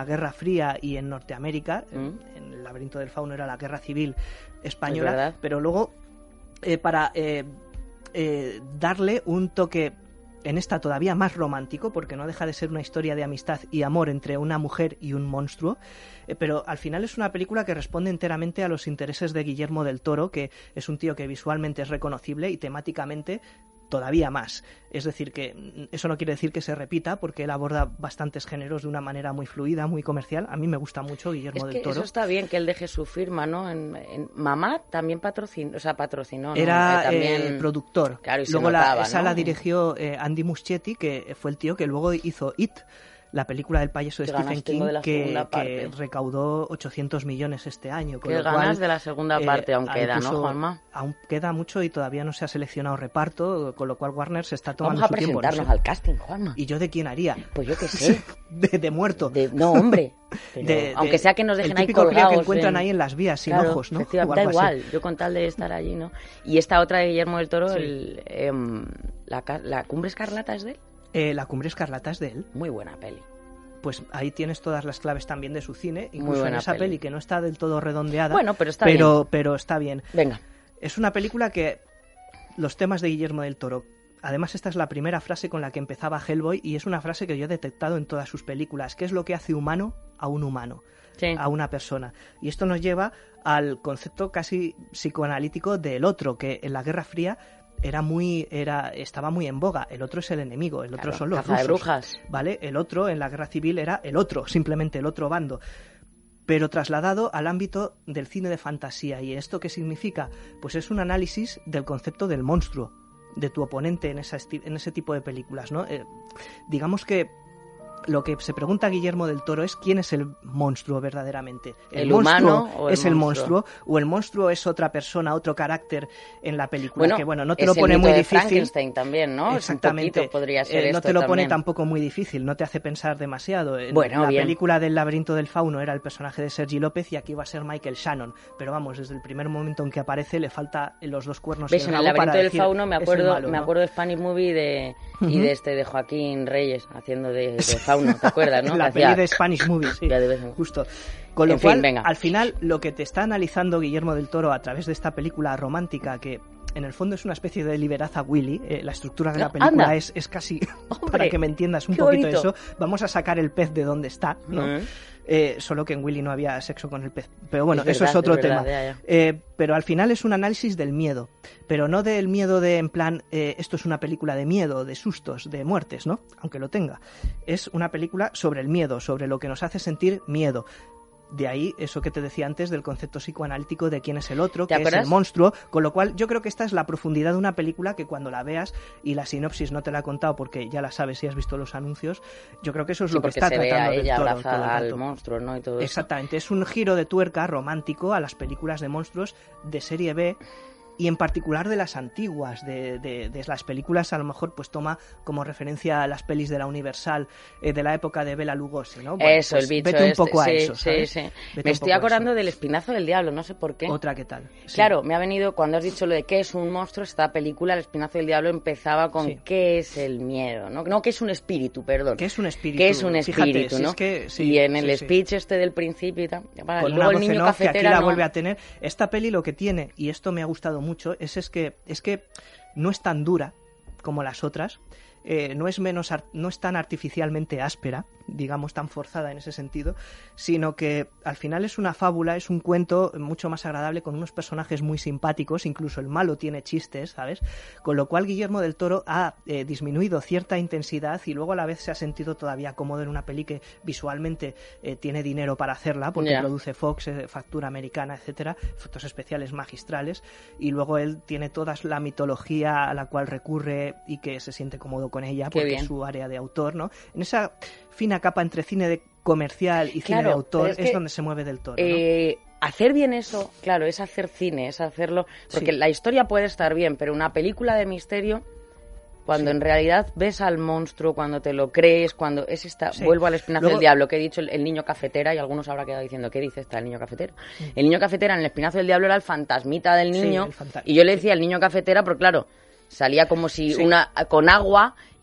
Guerra Fría y en Norteamérica. Mm. En, en El laberinto del fauno era la Guerra Civil española, pero luego eh, para eh, eh, darle un toque en esta todavía más romántico, porque no deja de ser una historia de amistad y amor entre una mujer y un monstruo, eh, pero al final es una película que responde enteramente a los intereses de Guillermo del Toro, que es un tío que visualmente es reconocible y temáticamente todavía más. Es decir, que eso no quiere decir que se repita, porque él aborda bastantes géneros de una manera muy fluida, muy comercial. A mí me gusta mucho Guillermo es que del Toro. Eso está bien, que él deje su firma, ¿no? En, en Mamá también patrocinó, o sea, patrocinó, ¿no? Era eh, también... eh, productor. Claro, y luego se notaba, la, esa ¿no? la dirigió eh, Andy Muschietti, que fue el tío que luego hizo It, la película del payaso de Qué Stephen ganas King, tengo de la que, segunda que parte. recaudó ochocientos millones este año. Con Qué lo ganas cual, de la segunda parte, eh, aún queda, incluso, ¿no, Juanma? Aún queda mucho y todavía no se ha seleccionado reparto, con lo cual Warner se está tomando Vamos a su tiempo. presentarnos no sé. al casting, Juanma. ¿Y yo de quién haría? Pues yo qué sé. de, de muerto. De, no, hombre. Pero, de, aunque de, sea que nos dejen el ahí típico colgados. crío que encuentran en... ahí en las vías sin claro, ojos, ¿no? Da igual, yo con tal de estar allí, ¿no? Y esta otra de Guillermo del Toro, sí. el, eh, la, la Cumbre Escarlata, ¿es de él? Eh, la Cumbre Escarlata es de él. Muy buena peli. Pues ahí tienes todas las claves también de su cine, incluso en esa peli. peli que no está del todo redondeada. Bueno, pero está pero, bien. Pero está bien. Venga. Es una película que los temas de Guillermo del Toro. Además, esta es la primera frase con la que empezaba Hellboy y es una frase que yo he detectado en todas sus películas. ¿Qué es lo que hace humano a un humano? Sí. A una persona. Y esto nos lleva al concepto casi psicoanalítico del otro, que en la Guerra Fría era muy era estaba muy en boga. El otro es el enemigo, el otro claro, son los caza rusos, de brujas. ¿vale? El otro en la Guerra Civil era el otro, simplemente el otro bando. Pero trasladado al ámbito del cine de fantasía. ¿Y esto qué significa? Pues es un análisis del concepto del monstruo, de tu oponente en, esa esti- en ese tipo de películas, ¿no? Eh, digamos que lo que se pregunta Guillermo del Toro es quién es el monstruo verdaderamente. ¿El, ¿El monstruo humano o el es el monstruo? monstruo o el monstruo es otra persona, otro carácter en la película? Bueno, que bueno, no te es lo el pone mito muy de difícil. Frankenstein también, ¿no? Exactamente. Un poquito podría ser Eh, no esto te lo pone también. tampoco muy difícil, no te hace pensar demasiado. En Bueno, la bien. película del laberinto del fauno era el personaje de Sergi López y aquí va a ser Michael Shannon. Pero vamos, desde el primer momento en que aparece le falta los dos cuernos y ¿Ves? el En el rabo para laberinto del decir, fauno me "Es el acuerdo, malo", me ¿no? acuerdo de Spanish Movie de, Ujú. y de este de Joaquín Reyes haciendo de, de fauno, ¿te acuerdas, no? La Que peli hacía- de Spanish Movie, sí, Ya de vez en- justo. Con lo En fin, cual, venga. al final, lo que te está analizando Guillermo del Toro a través de esta película romántica que en el fondo es una especie de Liberaza Willy, eh, la estructura de la No, película anda. es, es casi, Hombre, para que me entiendas un qué poquito bonito. eso, vamos a sacar el pez de donde está, ¿no? Mm. Eh, solo que en Willy no había sexo con el pez. Pero bueno, Es eso verdad, es otro es verdad, tema. ya, ya. Eh, pero al final es un análisis del miedo. Pero no del miedo de, en plan, eh, esto es una película de miedo, de sustos, de muertes, ¿no? Aunque lo tenga. Es una película sobre el miedo, sobre lo que nos hace sentir miedo. De ahí eso que te decía antes del concepto psicoanalítico de quién es el otro, ¿Te que es acuerdas? el monstruo, con lo cual yo creo que esta es la profundidad de una película que cuando la veas, y la sinopsis no te la he contado porque ya la sabes si has visto los anuncios, yo creo que eso es Sí, lo que porque está se ve tratando a del ella Toro abraza todo el al rato. monstruo, ¿no? Y todo eso. Exactamente, es un giro de tuerca romántico a las películas de monstruos de serie B y en particular de las antiguas, de, de, de las películas a lo mejor pues toma como referencia a las pelis de la Universal eh, de la época de Bela Lugosi, ¿no? Bueno, eso, pues el bicho vete un este, poco a sí, eso, sí, ¿sabes? sí. Vete Me un estoy poco a acordando eso. del Espinazo del Diablo, no sé por qué. Otra, ¿qué tal? Sí. Claro, me ha venido, cuando has dicho lo de qué es un monstruo, esta película, El Espinazo del Diablo, empezaba con Sí. qué es el miedo, ¿no? No, qué es un espíritu, perdón. ¿Qué es un espíritu? ¿Qué es un Fíjate, espíritu, si no? es que- sí, y en el sí, sí. speech este del principio y tal. Para, Con y una luego el voz en niño off que aquí cafetera la no. vuelve a tener. Esta peli lo que tiene, y esto me ha gustado mucho, es, es que es que no es tan dura como las otras, eh, no es menos ar- no es tan artificialmente áspera, digamos tan forzada en ese sentido, sino que al final es una fábula, es un cuento mucho más agradable con unos personajes muy simpáticos, incluso el malo tiene chistes, ¿sabes? Con lo cual Guillermo del Toro ha eh, disminuido cierta intensidad y luego a la vez se ha sentido todavía cómodo en una peli que visualmente eh, tiene dinero para hacerla, porque Ya. produce Fox, eh, factura americana, etcétera, efectos especiales magistrales, y luego él tiene toda la mitología a la cual recurre y que se siente cómodo con ella, Qué porque bien. es su área de autor, ¿no? En esa fina capa entre cine de comercial y cine Claro, de autor pero es, es que, donde se mueve del Toro, ¿no? Eh, hacer bien eso, claro, es hacer cine, es hacerlo. Porque Sí. la historia puede estar bien, pero una película de misterio, cuando Sí. en realidad ves al monstruo, cuando te lo crees, cuando es esta. Sí. Vuelvo al Espinazo Luego- del Diablo, que he dicho el, el niño cafetera, y algunos habrá quedado diciendo, ¿qué dice esta, el niño cafetero? El niño cafetera en el Espinazo del Diablo era el fantasmita del Sí, niño, el fantasma. y yo le decía el niño cafetera, pero claro, salía como si Sí. una con agua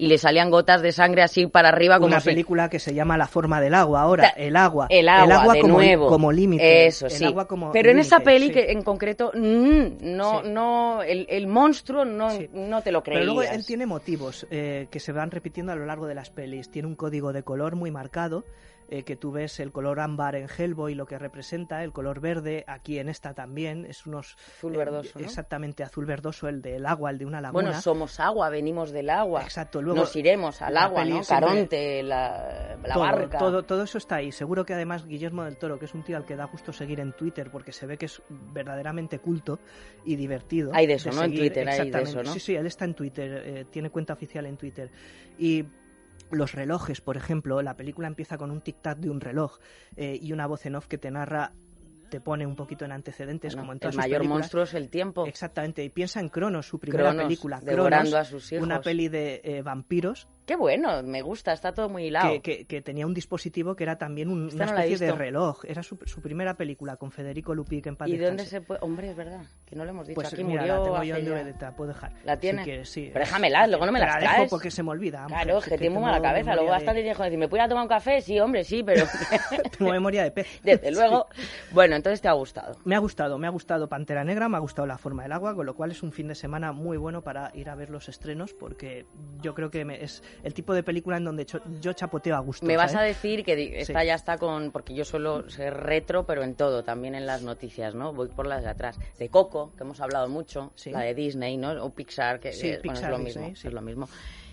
y le salían gotas de sangre así para arriba. Como una si... película que se llama La forma del agua. Ahora, el agua. El agua, el agua de como, nuevo. como límite. Eso, el sí. agua como Pero en límite, esa peli sí. que en concreto, mm, no, Sí. no, el, el monstruo no, Sí. no te lo creías. Pero luego él tiene motivos eh, que se van repitiendo a lo largo de las pelis. Tiene un código de color muy marcado, eh, que tú ves el color ámbar en Hellboy, lo que representa, el color verde, aquí en esta también, es unos... Azul verdoso, eh, ¿no? Exactamente, azul verdoso, el del agua, el de una laguna. Bueno, somos agua, venimos del agua. Exacto, luego... Nos iremos al la agua, peli ¿no? siempre- Caronte, la, la todo, barca. Todo, todo eso está ahí. Seguro que además Guillermo del Toro, que es un tío al que da gusto seguir en Twitter, porque se ve que es verdaderamente culto y divertido. Hay de eso, ¿no? En seguir. Twitter hay de Exactamente. eso, ¿no? Sí, sí, él está en Twitter, eh, tiene cuenta oficial en Twitter. Y los relojes, por ejemplo, la película empieza con un tic-tac de un reloj eh, y una voz en off que te narra, te pone un poquito en antecedentes, Bueno, como en todas el sus mayor películas. monstruo es el tiempo. Exactamente, y piensa en Cronos, su primera Cronos, película. devorando Cronos, a sus hijos. una peli de eh, vampiros. Qué bueno, me gusta, está todo muy hilado. Que, que, que tenía un dispositivo que era también un- Esta una no la he especie de visto. reloj. Era su, su primera película con Federico Lupi, que en paz ¿Y descanse. dónde se puede...? Hombre, es verdad, que no lo hemos dicho. Pues Aquí mira, murió la tengo yo hace en D V ya- D, te la puedo dejar. ¿La tienes? Si quieres, sí. Pero déjamela, luego no me Te las la dejo traes. porque se me olvida. hombre, Claro, es que tengo mala tengo cabeza. Luego memoria bastante de- viejo decir, ¿me puedo ir a tomar un café? Sí, hombre, sí, pero... Tengo memoria de pez. Desde luego. Bueno, entonces te ha gustado. Me ha gustado, me ha gustado Pantera Negra, me ha gustado La forma del agua, con lo cual es un fin de semana muy bueno para ir a ver los estrenos, porque yo creo que me- es el tipo de película en donde cho- yo chapoteo a gusto. Me vas ¿sabes? a decir que di- esta Sí. ya está con... Porque yo suelo ser retro, pero en todo, también en las noticias, ¿no? Voy por las de atrás. De Coco, que hemos hablado mucho, Sí. la de Disney, ¿no? O Pixar, que Sí, eh, bueno, Pixar, es lo Disney, mismo. sí. Es lo mismo.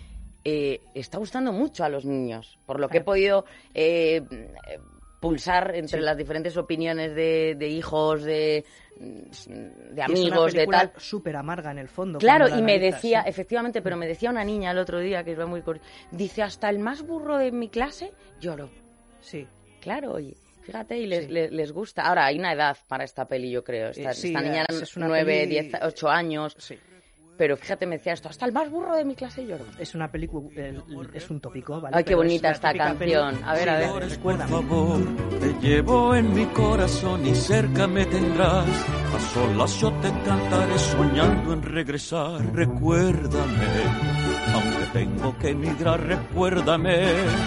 Eh, está gustando mucho a los niños, por lo que he Claro. podido eh, pulsar entre Sí. las diferentes opiniones de, de hijos, de, de Y es una amigos, de película tal. súper amarga en el fondo. Claro, cuando y la me analizas, decía, sí. efectivamente, pero me decía una niña el otro día, que es muy curioso, dice, hasta el más burro de mi clase lloró. Sí. Claro, oye, fíjate, y les, Sí. les, les gusta. Ahora, hay una edad para esta peli, yo creo. Esta, Eh, sí, esta niña es una nueve, peli- diez, ocho años. Sí. Pero fíjate, me decía esto, hasta el más burro de mi clase lloró. Es una película, es un tópico, ¿vale? Ay, qué Pero es bonita la esta típica peli- canción. A ver, a ver. Sí, Por recuérdame. favor, te llevo en mi corazón y cerca me tendrás. A solas yo te cantaré soñando en regresar. Recuérdame, aunque tengo que emigrar, recuérdame.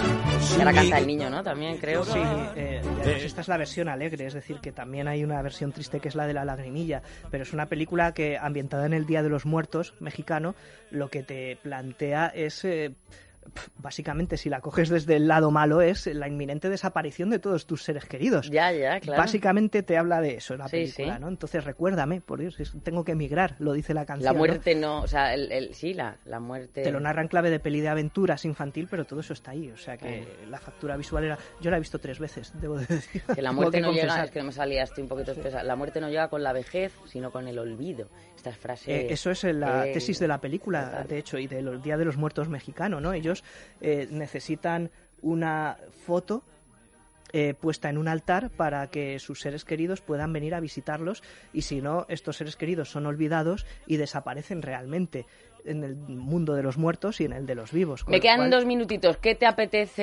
Y ahora canta el niño, ¿no? También creo. Sí, eh, y además esta es la versión alegre, es decir, que también hay una versión triste que es la de la lagrimilla, pero es una película que, ambientada en el Día de los Muertos mexicano, lo que te plantea es... eh, pf, básicamente, si la coges desde el lado malo, es la inminente desaparición de todos tus seres queridos. Ya, ya, claro. Básicamente te habla de eso la Sí, película, sí. ¿no? Entonces recuérdame, por Dios, es- tengo que emigrar, lo dice la canción. La ¿no? muerte no, o sea, el, el- sí, la, la muerte... Te lo narra en clave de peli de aventuras infantil, pero todo eso está ahí. O sea que la factura visual era... Yo la he visto tres veces, debo de decir. Que la Tengo muerte que no llega, confesar. es que no me salía, estoy un poquito espesa. La muerte no llega con la vejez, sino con el olvido. Esta frase... Eh, eso es la eh, tesis de la película, total. de hecho, y del Día de los Muertos mexicano, ¿no? Ellos eh, necesitan una foto eh, puesta en un altar para que sus seres queridos puedan venir a visitarlos, y si no, estos seres queridos son olvidados y desaparecen realmente en el mundo de los muertos y en el de los vivos. con Me lo quedan cual- dos minutitos. ¿Qué te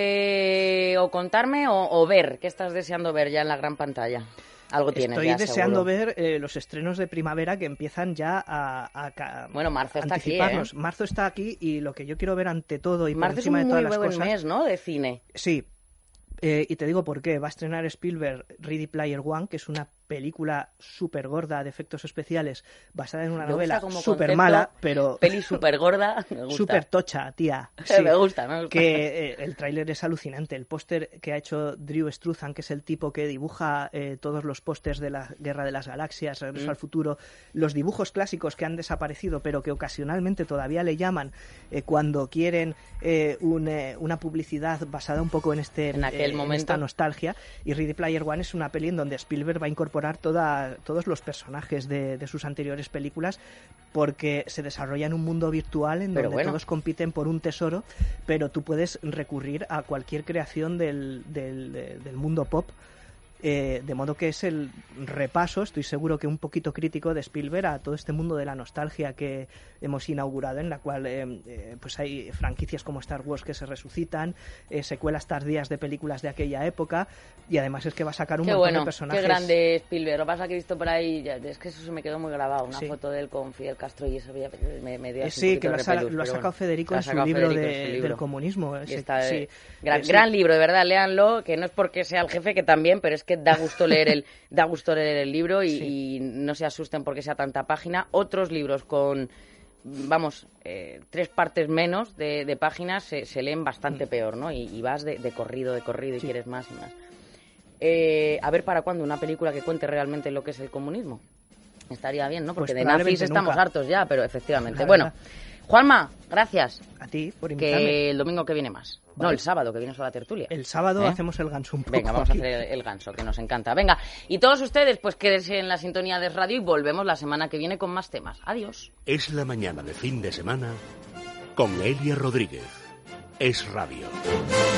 apetece o contarme o, o ver? ¿Qué estás deseando ver ya en la gran pantalla? Algo tienes Estoy ya, deseando seguro. ver eh, los estrenos de primavera que empiezan ya a, a ca- Bueno, marzo está aquí, anticiparnos. ¿eh? Marzo está aquí, y lo que yo quiero ver ante todo y por Marzo es encima un de muy todas las buen cosas... mes, ¿no? De cine. Sí, eh, y te digo por qué. Va a estrenar Spielberg Ready Player One, que es una película súper gorda de efectos especiales basada en una Me novela gusta como súper concepto, mala, pero Peli súper gorda, me gusta. súper tocha, tía. Me gusta, me gusta. Que eh, el tráiler es alucinante. El póster que ha hecho Drew Struzan, que es el tipo que dibuja eh, todos los pósters de la Guerra de las Galaxias, Regreso Mm. al Futuro, los dibujos clásicos que han desaparecido, pero que ocasionalmente todavía le llaman eh, cuando quieren eh, un, eh, una publicidad basada un poco en este En aquel eh, momento. esta nostalgia. Y Ready Player One es una peli en donde Spielberg va a incorporar toda, todos los personajes de, de sus anteriores películas, porque se desarrolla en un mundo virtual en Pero donde bueno. todos compiten por un tesoro, pero tú puedes recurrir a cualquier creación del, del, de- del mundo pop Eh, de modo que es el repaso, estoy seguro que un poquito crítico, de Spielberg a todo este mundo de la nostalgia que hemos inaugurado, en la cual eh, eh, pues hay franquicias como Star Wars que se resucitan, eh, secuelas tardías de películas de aquella época, y además es que va a sacar un qué montón bueno, de personajes. Qué grande Spielberg. Lo que pasa que he visto por ahí, ya, es que eso se me quedó muy grabado, una Sí. foto de él con Fidel Castro y eso me, me dio Eh, así sí, un que lo ha, poquito de sa- repelús, lo ha pero sacado bueno, Federico lo ha en su sacado libro, Federico de- en su libro. del comunismo. Y Ese- está, sí. eh, gran, Eh, sí. gran libro, de verdad, léanlo, que no es porque sea el jefe, que también, pero es que da gusto leer el, da gusto leer el libro y, Sí. y no se asusten porque sea tanta página. Otros libros con, vamos, eh, tres partes menos de, de páginas se, se leen bastante peor, ¿no? Y, y vas de, de corrido, de corrido y Sí. quieres más y más. Eh, a ver para cuándo una película que cuente realmente lo que es el comunismo. Estaría bien, ¿no? Porque Pues de nazis probablemente estamos nunca. hartos ya, pero efectivamente. La Bueno, verdad. Juanma, gracias. A ti por invitarme. Que el domingo que viene más. No, Vale. el sábado que viene a la tertulia. El sábado ¿Eh? hacemos el ganso un poco. Venga, vamos aquí. a hacer el, el ganso, que nos encanta. Venga, y todos ustedes, pues quédense en la sintonía de radio y volvemos la semana que viene con más temas. Adiós. Es la mañana de fin de semana con Elia Rodríguez. Es Radio.